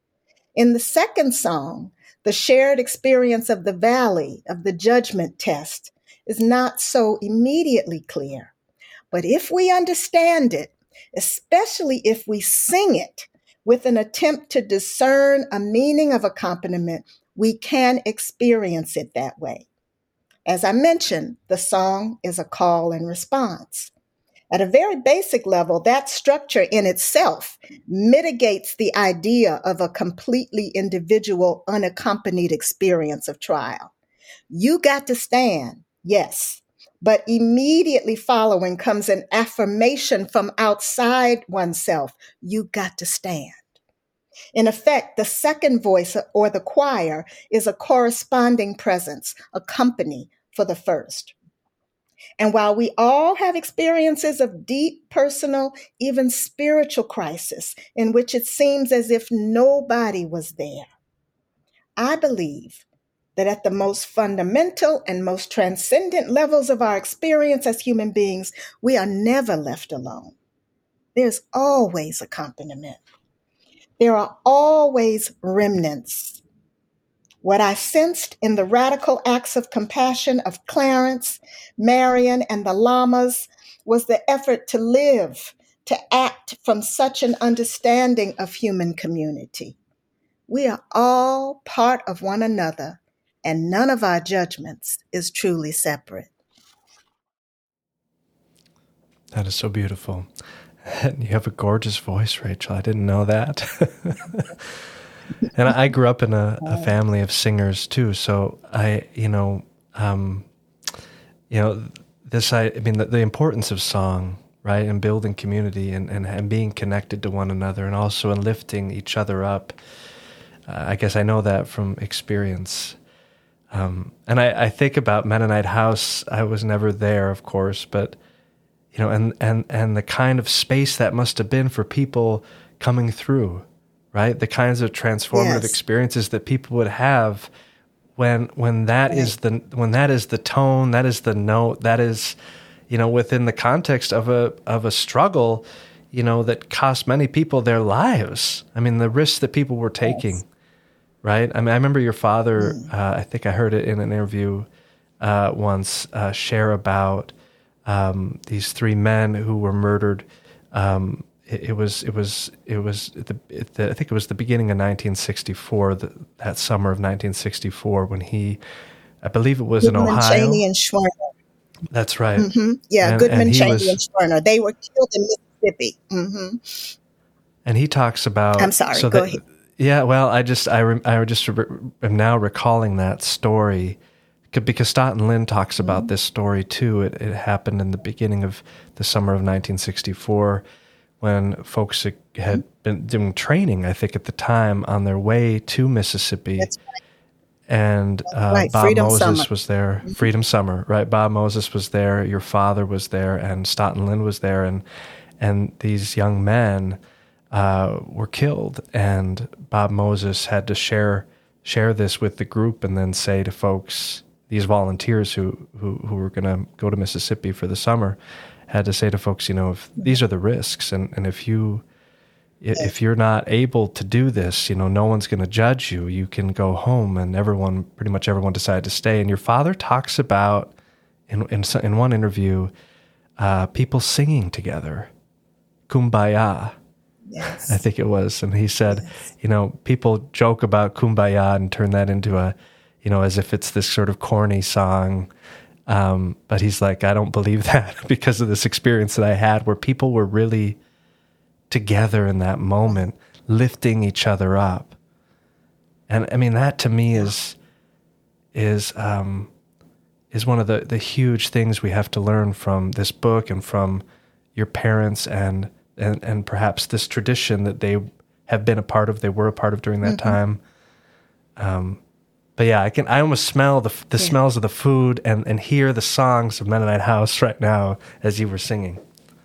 In the second song, the shared experience of the valley, of the judgment test, is not so immediately clear. But if we understand it, especially if we sing it with an attempt to discern a meaning of accompaniment, we can experience it that way. As I mentioned, the song is a call and response. At a very basic level, that structure in itself mitigates the idea of a completely individual, unaccompanied experience of trial. You got to stand, yes, but immediately following comes an affirmation from outside oneself. You got to stand. In effect, the second voice or the choir is a corresponding presence, a company for the first. And while we all have experiences of deep personal, even spiritual crisis in which it seems as if nobody was there, I believe that at the most fundamental and most transcendent levels of our experience as human beings, we are never left alone. There's always accompaniment. There are always remnants. What I sensed in the radical acts of compassion of Clarence, Marion, and the Lamas was the effort to live, to act from such an understanding of human community. We are all part of one another, and none of our judgments is truly separate. That is so beautiful. And you have a gorgeous voice, Rachel. I didn't know that. And I grew up in a family of singers too. So the importance of song, right, and building community and being connected to one another, and also in lifting each other up. I guess I know that from experience. And I think about Mennonite House. I was never there, of course, but and the kind of space that must have been for people coming through, right? The kinds of transformative experiences that people would have when that is the tone, that is the note, that is, within the context of a struggle, that cost many people their lives. I mean, the risks that people were taking, right? I mean, I remember your father. I think I heard it in an interview once share about these three men who were murdered. I think it was the beginning of 1964, that summer of 1964, when I believe it was Goodman, in Ohio. Cheney, and Schwerner. That's right. Mm-hmm. Yeah, Goodman, Cheney, and Schwerner. They were killed in Mississippi. Mm-hmm. And he talks about. I'm sorry. Go ahead. Yeah. Well, I am now recalling that story. Because Stoughton Lynn talks about this story too. It happened in the beginning of the summer of 1964, when folks had been doing training, I think at the time, on their way to Mississippi. That's right. And Bob Freedom Moses Summer. was there. Freedom Summer, right? Bob Moses was there. Your father was there, and Stoughton Lynn was there, and these young men were killed. And Bob Moses had to share this with the group, and then say to folks, these volunteers who were going to go to Mississippi for the summer, had to say to folks, if these are the risks, and if you're not able to do this, no one's going to judge you. You can go home. And pretty much everyone decided to stay. And your father talks about in one interview, people singing together, Kumbaya. Yes. I think it was, and he said, people joke about Kumbaya and turn that into as if it's this sort of corny song. But he's like, I don't believe that, because of this experience that I had where people were really together in that moment, lifting each other up. And I mean, that to me is is one of the huge things we have to learn from this book and from your parents and perhaps this tradition that they have been a part of, they were a part of during that time. But yeah, I almost smell the smells of the food and hear the songs of Mennonite House right now as you were singing.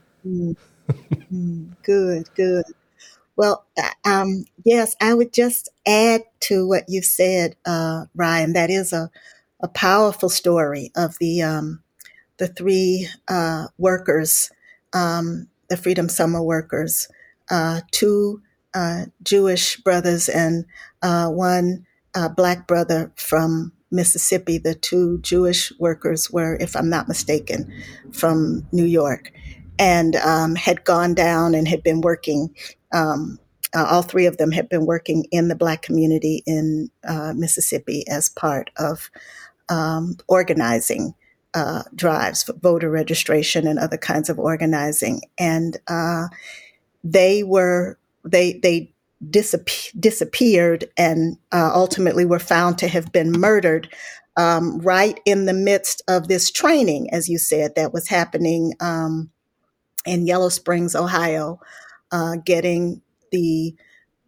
Good. Well, yes, I would just add to what you said, Ryan. That is a powerful story of the three workers, the Freedom Summer workers, two Jewish brothers and one Black brother from Mississippi. The two Jewish workers were, if I'm not mistaken, from New York, and had gone down and had been working. All three of them had been working in the Black community in Mississippi as part of organizing drives for voter registration and other kinds of organizing. And they disappeared and ultimately were found to have been murdered right in the midst of this training, as you said, that was happening in Yellow Springs, Ohio, getting the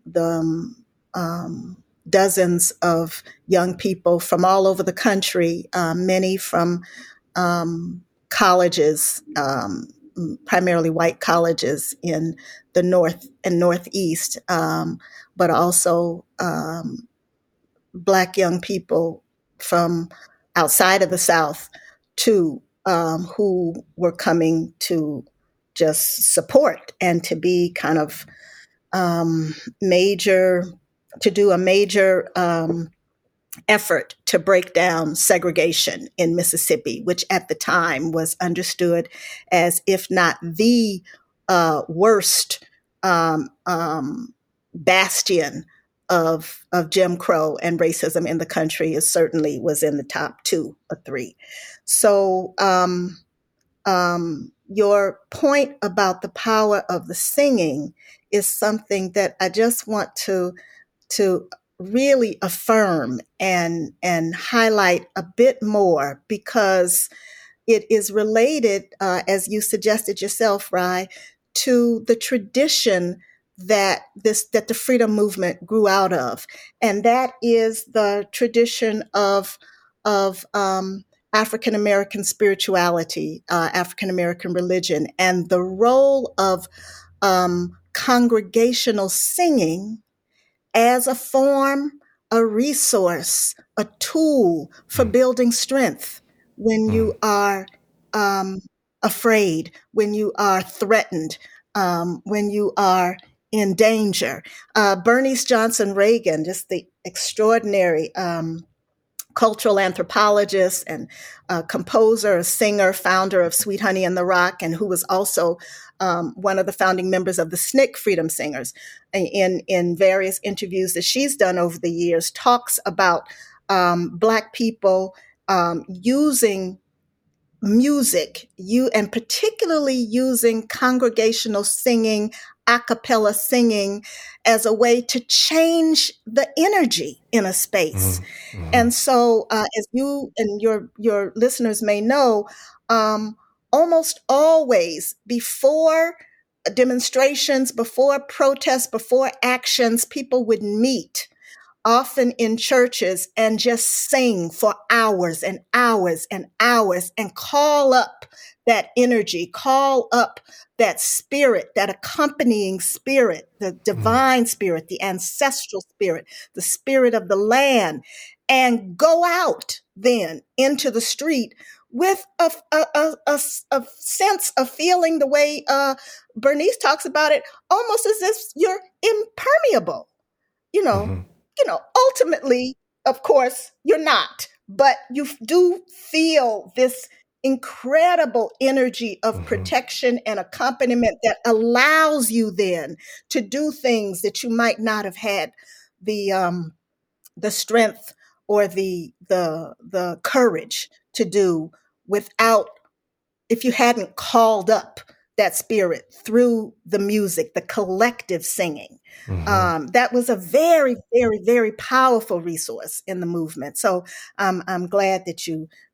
dozens of young people from all over the country, many from colleges, primarily white colleges in the North and Northeast, but also Black young people from outside of the South too, who were coming to just support and to be kind of do a major effort to break down segregation in Mississippi, which at the time was understood as, if not the worst bastion of Jim Crow and racism in the country, is certainly was in the top 2 or 3. So your point about the power of the singing is something that I just want to really affirm and highlight a bit more, because it is related, as you suggested yourself, Rai, to the tradition that the freedom movement grew out of, and that is the tradition of African American spirituality, African American religion, and the role of congregational singing as a form, a resource, a tool for building strength when you are afraid, when you are threatened, when you are in danger. Bernice Johnson Reagan, just the extraordinary cultural anthropologist and composer, a singer, founder of Sweet Honey in the Rock, and who was also one of the founding members of the SNCC Freedom Singers, in various interviews that she's done over the years, talks about Black people using music, and particularly using congregational singing, a cappella singing, as a way to change the energy in a space. Mm-hmm. And so, as you and your listeners may know, almost always before demonstrations, before protests, before actions, people would meet, often in churches, and just sing for hours and hours and hours, and call up that energy, call up that spirit, that accompanying spirit, the divine spirit, the ancestral spirit, the spirit of the land, and go out then into the street with a sense of feeling the way Bernice talks about it, almost as if you're impermeable, ultimately, of course, you're not, but you do feel this incredible energy of protection and accompaniment that allows you then to do things that you might not have had the strength or the courage to do without, if you hadn't called up that spirit through the music, the collective singing. That was a very, very, very powerful resource in the movement. So I'm glad that you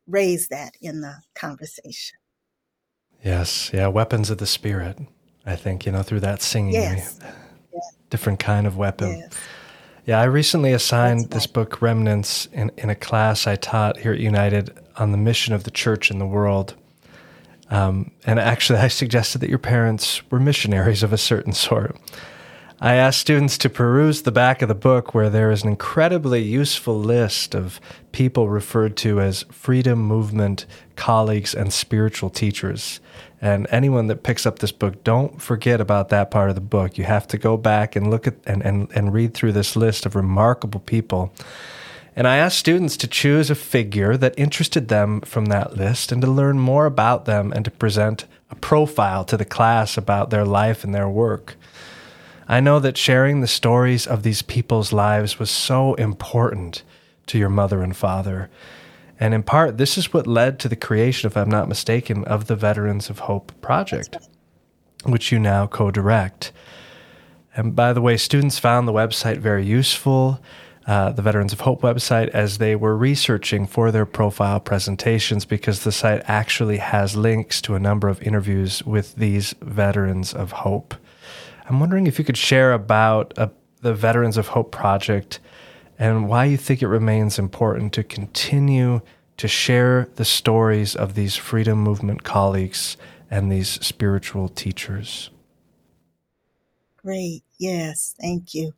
raise that in the conversation. Yes, yeah, weapons of the spirit. I think, through that singing, Yes, yes, different kind of weapon. yes, Yeah, I recently that's assigned this right. book, Remnants, in a class I taught here at United on the mission of the church in the world. And actually, I suggested that your parents were missionaries of a certain sort. I asked students to peruse the back of the book, where there is an incredibly useful list of people referred to as freedom movement colleagues and spiritual teachers. And anyone that picks up this book, don't forget about that part of the book. You have to go back and look at and read through this list of remarkable people. And I asked students to choose a figure that interested them from that list and to learn more about them and to present a profile to the class about their life and their work. I know that sharing the stories of these people's lives was so important to your mother and father. And in part, this is what led to the creation, if I'm not mistaken, of the Veterans of Hope Project, which you now co-direct. And by the way, students found the website very useful, the Veterans of Hope website, as they were researching for their profile presentations, because the site actually has links to a number of interviews with these Veterans of Hope. I'm wondering if you could share about the Veterans of Hope Project and why you think it remains important to continue to share the stories of these freedom movement colleagues and these spiritual teachers. Great. Yes. Thank you.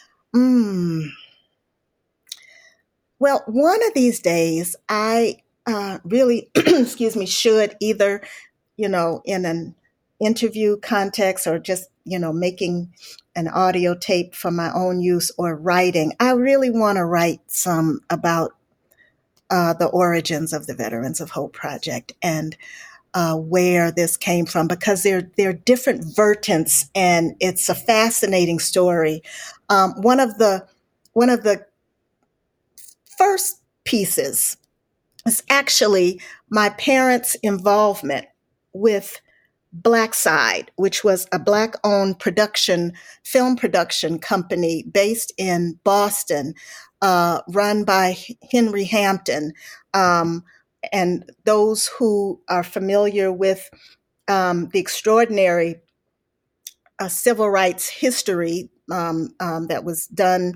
Well, one of these days, I really, excuse me, should either, in an interview context or just, making an audio tape for my own use or writing, I really want to write some about the origins of the Veterans of Hope Project and where this came from, because they're different vertents, and it's a fascinating story. One of the first pieces is actually my parents' involvement with Blackside, which was a Black-owned film production company based in Boston, run by Henry Hampton. And those who are familiar with the extraordinary civil rights history that was done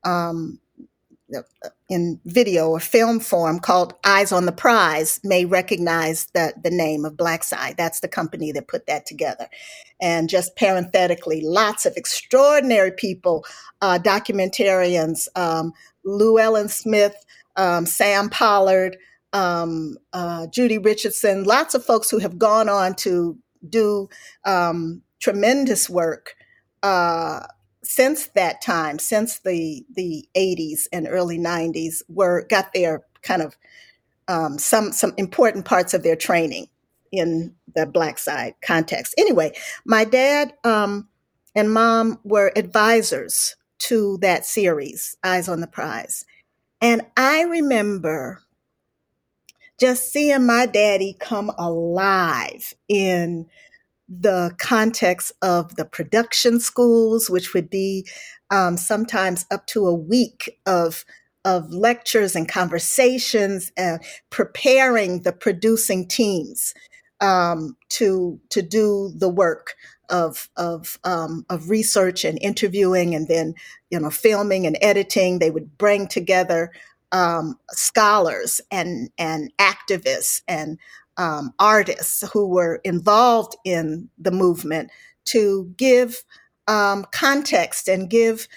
in video or film form called Eyes on the Prize may recognize the name of Blackside. That's the company that put that together. And just parenthetically, lots of extraordinary people, documentarians, Llewellyn Smith, Sam Pollard, Judy Richardson, lots of folks who have gone on to do tremendous work since that time, since the 80s and early 90s, got their kind of some important parts of their training in the Blackside context. Anyway, my dad and mom were advisors to that series, Eyes on the Prize. And I remember just seeing my daddy come alive in the context of the production schools, which would be sometimes up to a week of lectures and conversations, preparing the producing teams to do the work of research and interviewing, and then filming and editing. They would bring together scholars and activists and artists who were involved in the movement to give context and give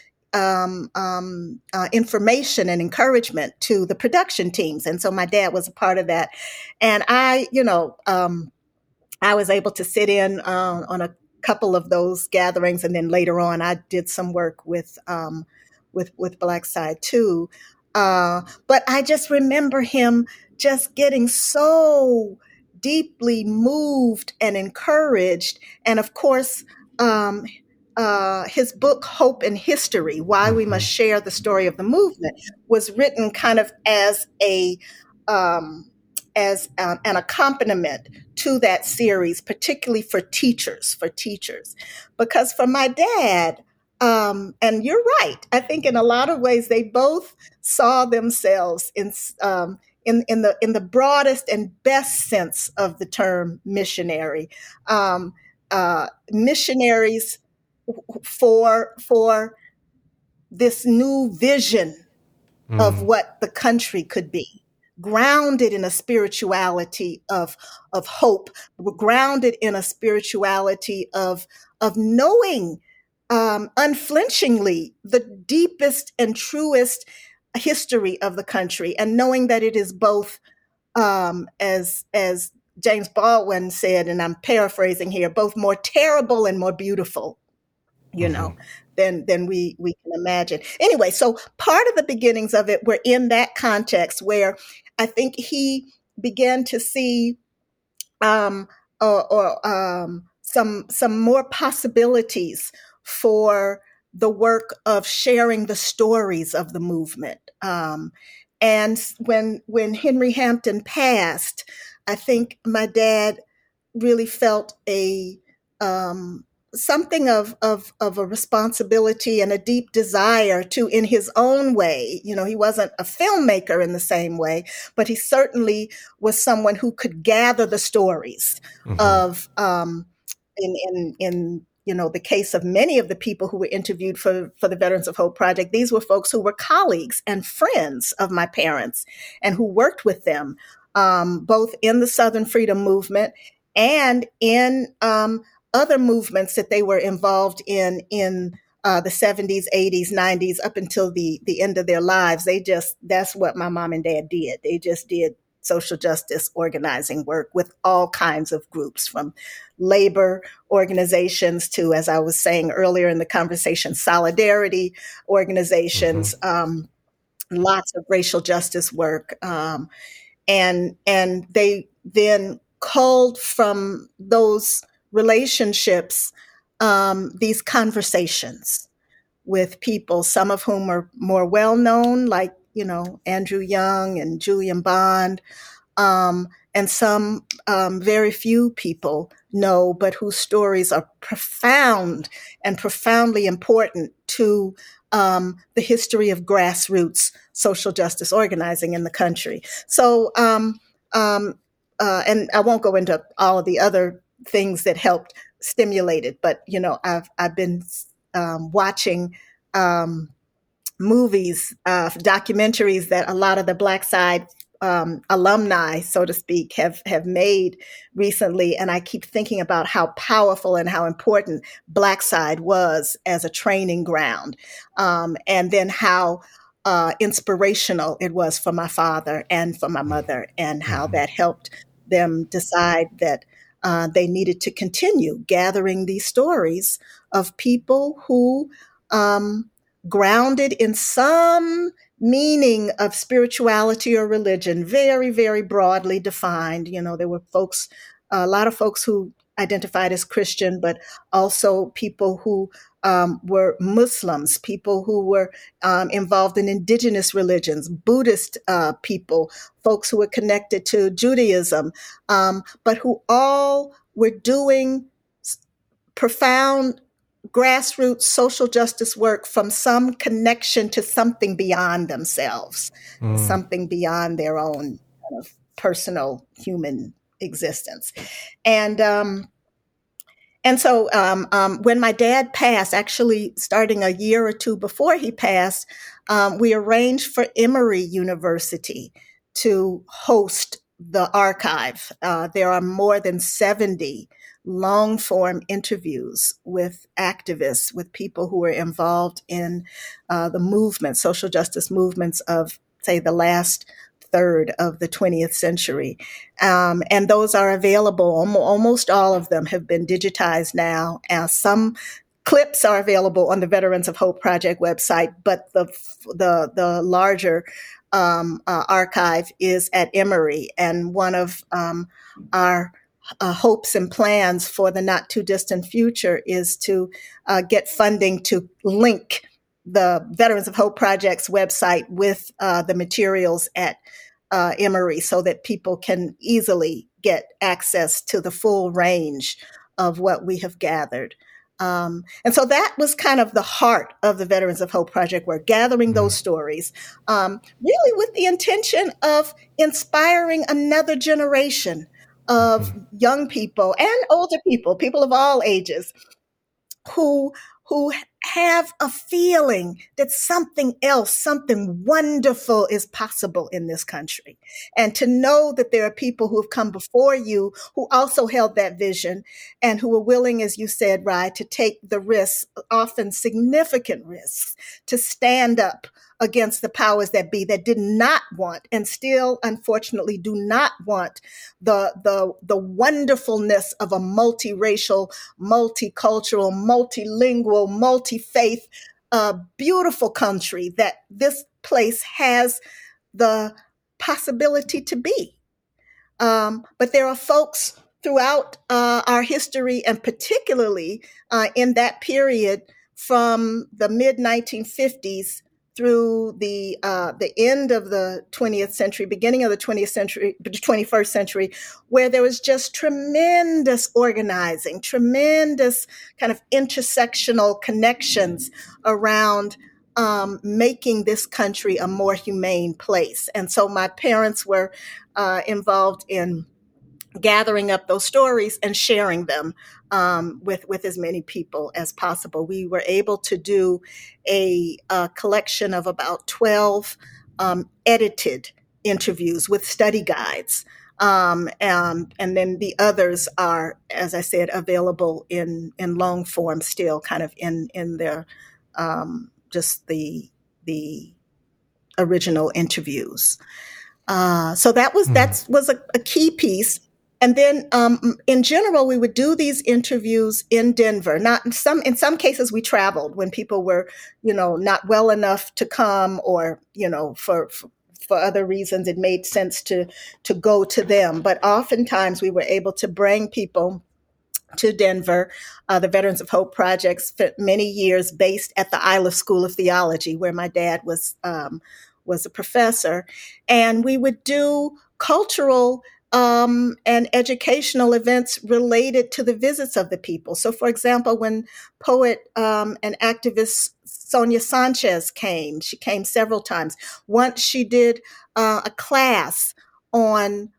information and encouragement to the production teams. And so my dad was a part of that. And I was able to sit in on a couple of those gatherings. And then later on, I did some work with Blackside too. But I just remember him just getting so deeply moved and encouraged. And of course, his book, Hope and History, Why We Must Share the Story of the Movement, was written kind of as an accompaniment to that series, particularly for teachers. Because for my dad, and you're right, I think in a lot of ways they both saw themselves in the broadest and best sense of the term missionary. Missionaries for this new vision of what the country could be, grounded in a spirituality of hope, grounded in a spirituality of knowing unflinchingly the deepest and truest history of the country, and knowing that it is both, as James Baldwin said, and I'm paraphrasing here, both more terrible and more beautiful, you know, than we can imagine. Anyway, so part of the beginnings of it were in that context where I think he began to see some more possibilities for the work of sharing the stories of the movement. And when Henry Hampton passed, I think my dad really felt a something of a responsibility and a deep desire to, in his own way, you know, he wasn't a filmmaker in the same way, but he certainly was someone who could gather the stories of, in you know, the case of many of the people who were interviewed for the Veterans of Hope Project, these were folks who were colleagues and friends of my parents and who worked with them, both in the Southern Freedom Movement and in other movements that they were involved in the 70s, 80s, 90s, up until the end of their lives. That's what my mom and dad did. They just did social justice organizing work with all kinds of groups, from labor organizations to, as I was saying earlier in the conversation, solidarity organizations, lots of racial justice work. And they then culled from those relationships these conversations with people, some of whom are more well known, like, you know, Andrew Young and Julian Bond, and some very few people know, but whose stories are profound and profoundly important to the history of grassroots social justice organizing in the country. So, and I won't go into all of the other things that helped stimulate it, but, you know, I've been watching movies, documentaries that a lot of the Black Side alumni, so to speak, have made recently, and I keep thinking about how powerful and how important Black Side was as a training ground, and then how inspirational it was for my father and for my mother, and how that helped them decide that they needed to continue gathering these stories of people who, grounded in some meaning of spirituality or religion, very, very broadly defined. You know, there were folks, a lot of folks who identified as Christian, but also people who were Muslims, people who were involved in indigenous religions, Buddhist people, folks who were connected to Judaism, but who all were doing profound grassroots social justice work from some connection to something beyond themselves, something beyond their own kind of personal human existence. And so when my dad passed, actually starting a year or two before he passed, we arranged for Emory University to host the archive. There are more than 70 long-form interviews with activists, with people who were involved in the movement, social justice movements of, say, the last third of the 20th century. And those are available. Almost all of them have been digitized now. Some clips are available on the Veterans of Hope Project website, but the larger archive is at Emory. And one of our hopes and plans for the not too distant future is to get funding to link the Veterans of Hope Project's website with the materials at Emory, so that people can easily get access to the full range of what we have gathered. And so that was kind of the heart of the Veterans of Hope Project work, gathering those stories, really with the intention of inspiring another generation of young people and older people, people of all ages, who have a feeling that something else, something wonderful is possible in this country. And to know that there are people who have come before you who also held that vision and who were willing, as you said, Rai, to take the risks, often significant risks, to stand up against the powers that be that did not want and still unfortunately do not want the wonderfulness of a multiracial, multicultural, multilingual, multi-faith, beautiful country that this place has the possibility to be. But there are folks throughout our history, and particularly in that period from the mid-1950s through the end of the 20th century, beginning of the 20th century, 21st century, where there was just tremendous organizing, tremendous kind of intersectional connections around making this country a more humane place. And so my parents were involved in gathering up those stories and sharing them with as many people as possible. We were able to do a collection of about 12 edited interviews with study guides. And then the others are, as I said, available in long form still, kind of in their just the original interviews. So that was a key piece. And then, in general, we would do these interviews in Denver. Not in some cases we traveled when people were, not well enough to come, or for other reasons it made sense to go to them. But oftentimes we were able to bring people to Denver. The Veterans of Hope Project spent many years based at the Iliff School of Theology, where my dad was a professor, and we would do cultural and educational events related to the visits of the people. So, for example, when poet and activist Sonia Sanchez came, she came several times. Once she did a class on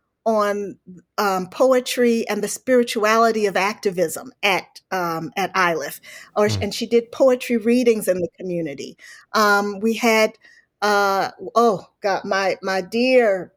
poetry and the spirituality of activism at Iliff, and she did poetry readings in the community. We had my dear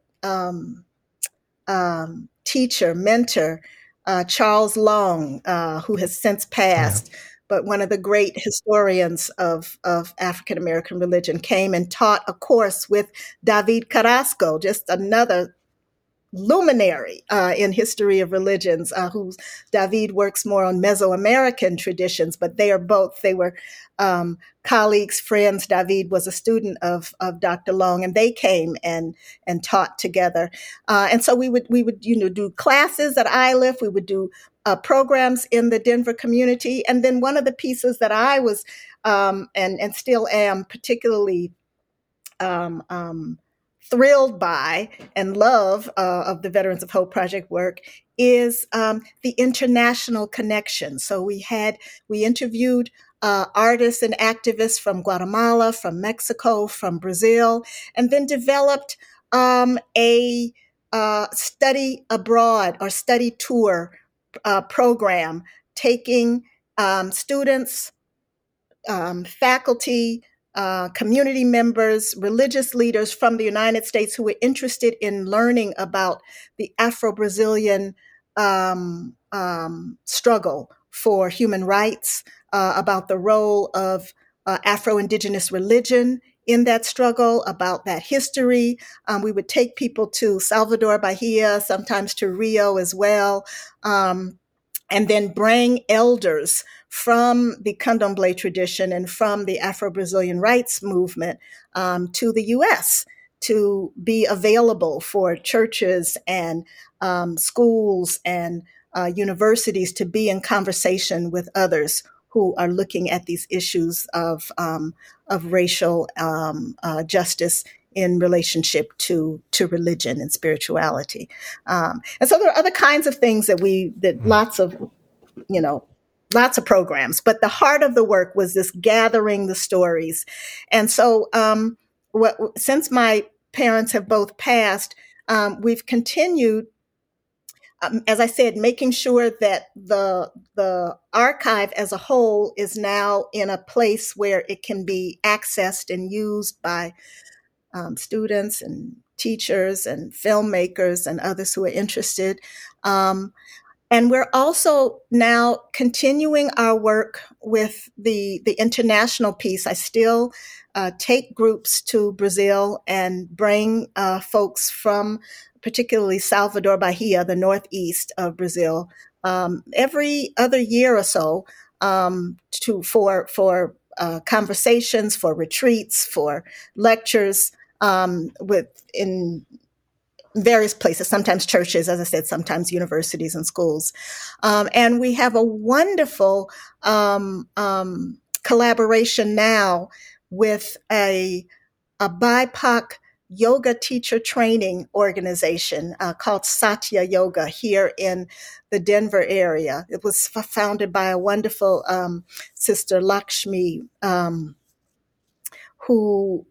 teacher, mentor, Charles Long, who has since passed, but one of the great historians of African American religion, came and taught a course with David Carrasco, just another luminary in history of religions, David works more on Mesoamerican traditions, but they were colleagues, friends. David was a student of Dr. Long, and they came and taught together. And so we would do classes at Iliff. We would do programs in the Denver community. And then one of the pieces that I was and still am particularly thrilled by and love of the Veterans of Hope Project work is the international connection. So we interviewed artists and activists from Guatemala, from Mexico, from Brazil, and then developed a study abroad or study tour program, taking students, faculty, community members, religious leaders from the United States who were interested in learning about the Afro-Brazilian struggle for human rights, about the role of Afro-Indigenous religion in that struggle, about that history. We would take people to Salvador Bahia, sometimes to Rio as well, and then bring elders from the Candomblé tradition and from the Afro-Brazilian rights movement to the U.S. to be available for churches and schools and universities to be in conversation with others who are looking at these issues of racial justice in relationship to religion and spirituality. And so there are other kinds of things that lots of, lots of programs, but the heart of the work was this gathering the stories. And so since my parents have both passed, we've continued, as I said, making sure that the archive as a whole is now in a place where it can be accessed and used by students and teachers and filmmakers and others who are interested. And we're also now continuing our work with the international piece. I still take groups to Brazil and bring folks from particularly Salvador Bahia, the northeast of Brazil, every other year or so for conversations, for retreats, for lectures in various places, sometimes churches, as I said, sometimes universities and schools. And we have a wonderful collaboration now with a BIPOC yoga teacher training organization called Satya Yoga here in the Denver area. It was founded by a wonderful sister, Lakshmi, who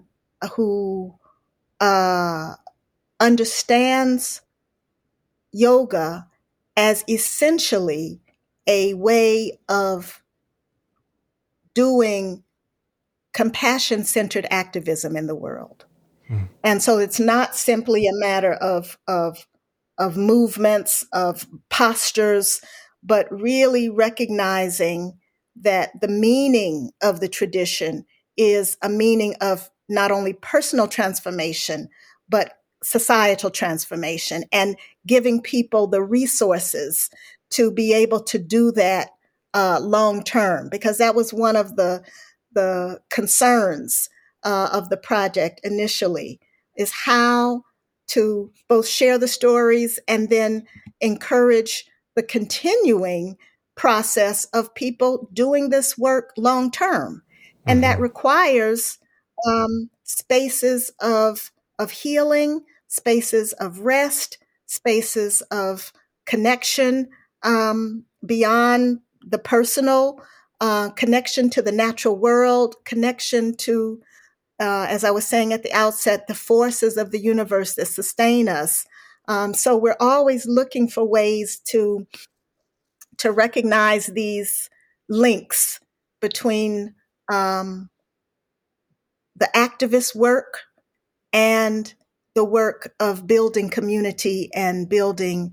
understands yoga as essentially a way of doing compassion-centered activism in the world. And so it's not simply a matter of movements, of postures, but really recognizing that the meaning of the tradition is a meaning of not only personal transformation, but societal transformation, and giving people the resources to be able to do that long term, because that was one of the concerns of the project initially, is how to both share the stories and then encourage the continuing process of people doing this work long term. And that requires spaces of healing, spaces of rest, spaces of connection beyond the personal, connection to the natural world, connection to, as I was saying at the outset, the forces of the universe that sustain us. So we're always looking for ways to recognize these links between the activist work and the work of building community and building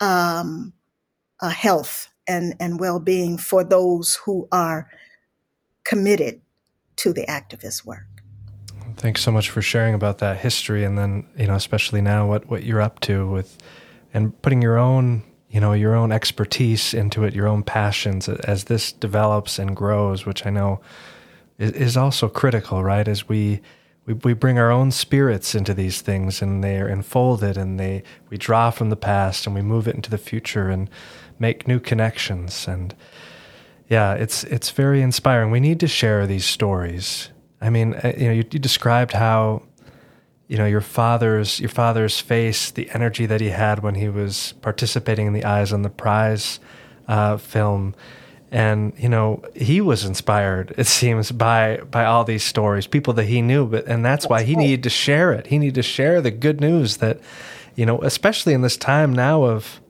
health and well-being for those who are committed to the activist work. Thanks so much for sharing about that history, and then, especially now what you're up to with, and putting your own expertise into it, your own passions as this develops and grows, which I know is also critical, right? As we bring our own spirits into these things, and they're enfolded, and we draw from the past and we move it into the future and make new connections. And yeah, it's very inspiring. We need to share these stories. I mean, you described how, your father's face, the energy that he had when he was participating in the Eyes on the Prize film. And, he was inspired, it seems, by all these stories, people that he knew, and that's why he needed to share it. He needed to share the good news that, especially in this time now of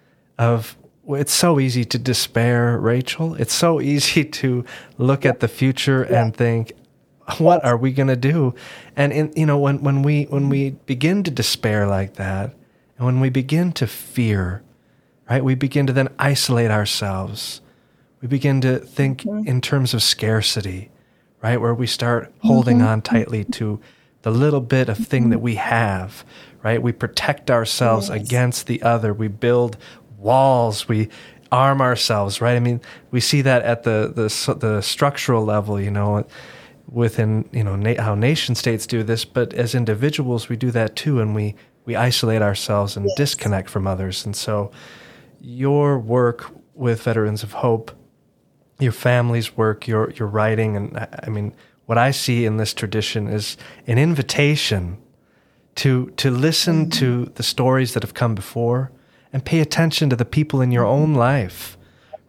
it's so easy to despair, Rachel. It's so easy to look at the future and think, what are we going to do? And when we begin to despair like that, and when we begin to fear, right, we begin to then isolate ourselves. We begin to think in terms of scarcity, right, where we start holding on tightly to the little bit of thing that we have, right? We protect ourselves against the other. We build walls. We arm ourselves, right? I mean, we see that at the structural level, within, how nation states do this, but as individuals, we do that too, and we isolate ourselves and disconnect from others. And so your work with Veterans of Hope, your family's work, your writing, and I mean, what I see in this tradition is an invitation to listen to the stories that have come before and pay attention to the people in your own life,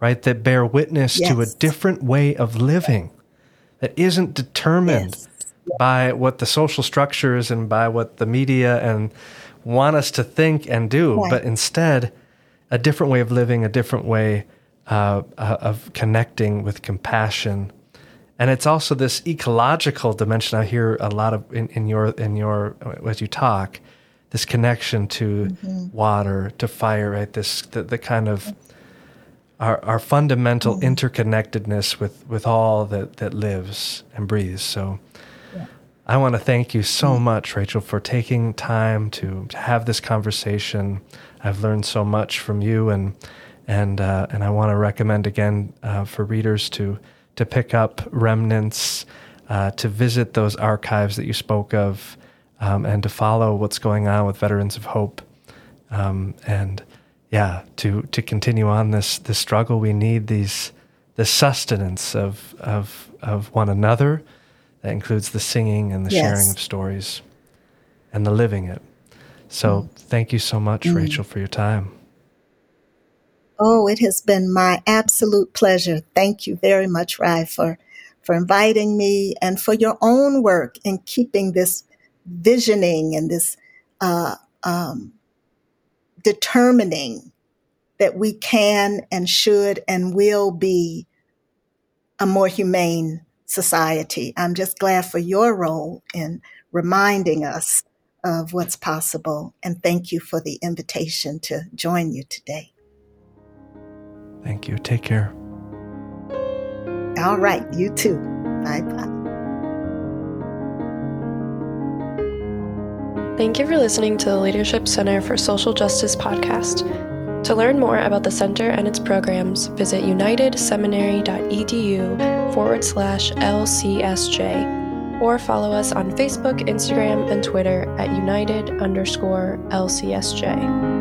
right? That bear witness to a Yes. different way of living that isn't determined Yes. by what the social structures and by what the media and want us to think and do, Right. but instead a different way of living, a different way of connecting with compassion. And it's also this ecological dimension. I hear a lot of in your as you talk, this connection to water, to fire, right? The kind of our fundamental interconnectedness with all that lives and breathes. So I want to thank you so much, Rachel, for taking time to have this conversation. I've learned so much from you, and I want to recommend again for readers to pick up Remnants, to visit those archives that you spoke of, and to follow what's going on with Veterans of Hope, and to continue on this struggle. We need the sustenance of one another. That includes the singing and the sharing of stories and the living it. So thank you so much, Rachel, for your time. Oh, it has been my absolute pleasure. Thank you very much, Rai, for inviting me and for your own work in keeping this visioning and this determining that we can and should and will be a more humane society. I'm just glad for your role in reminding us of what's possible. And thank you for the invitation to join you today. Thank you. Take care. All right. You too. Bye-bye. Thank you for listening to the Leadership Center for Social Justice podcast. To learn more about the center and its programs, visit unitedseminary.edu/LCSJ or follow us on Facebook, Instagram, and Twitter at United_LCSJ.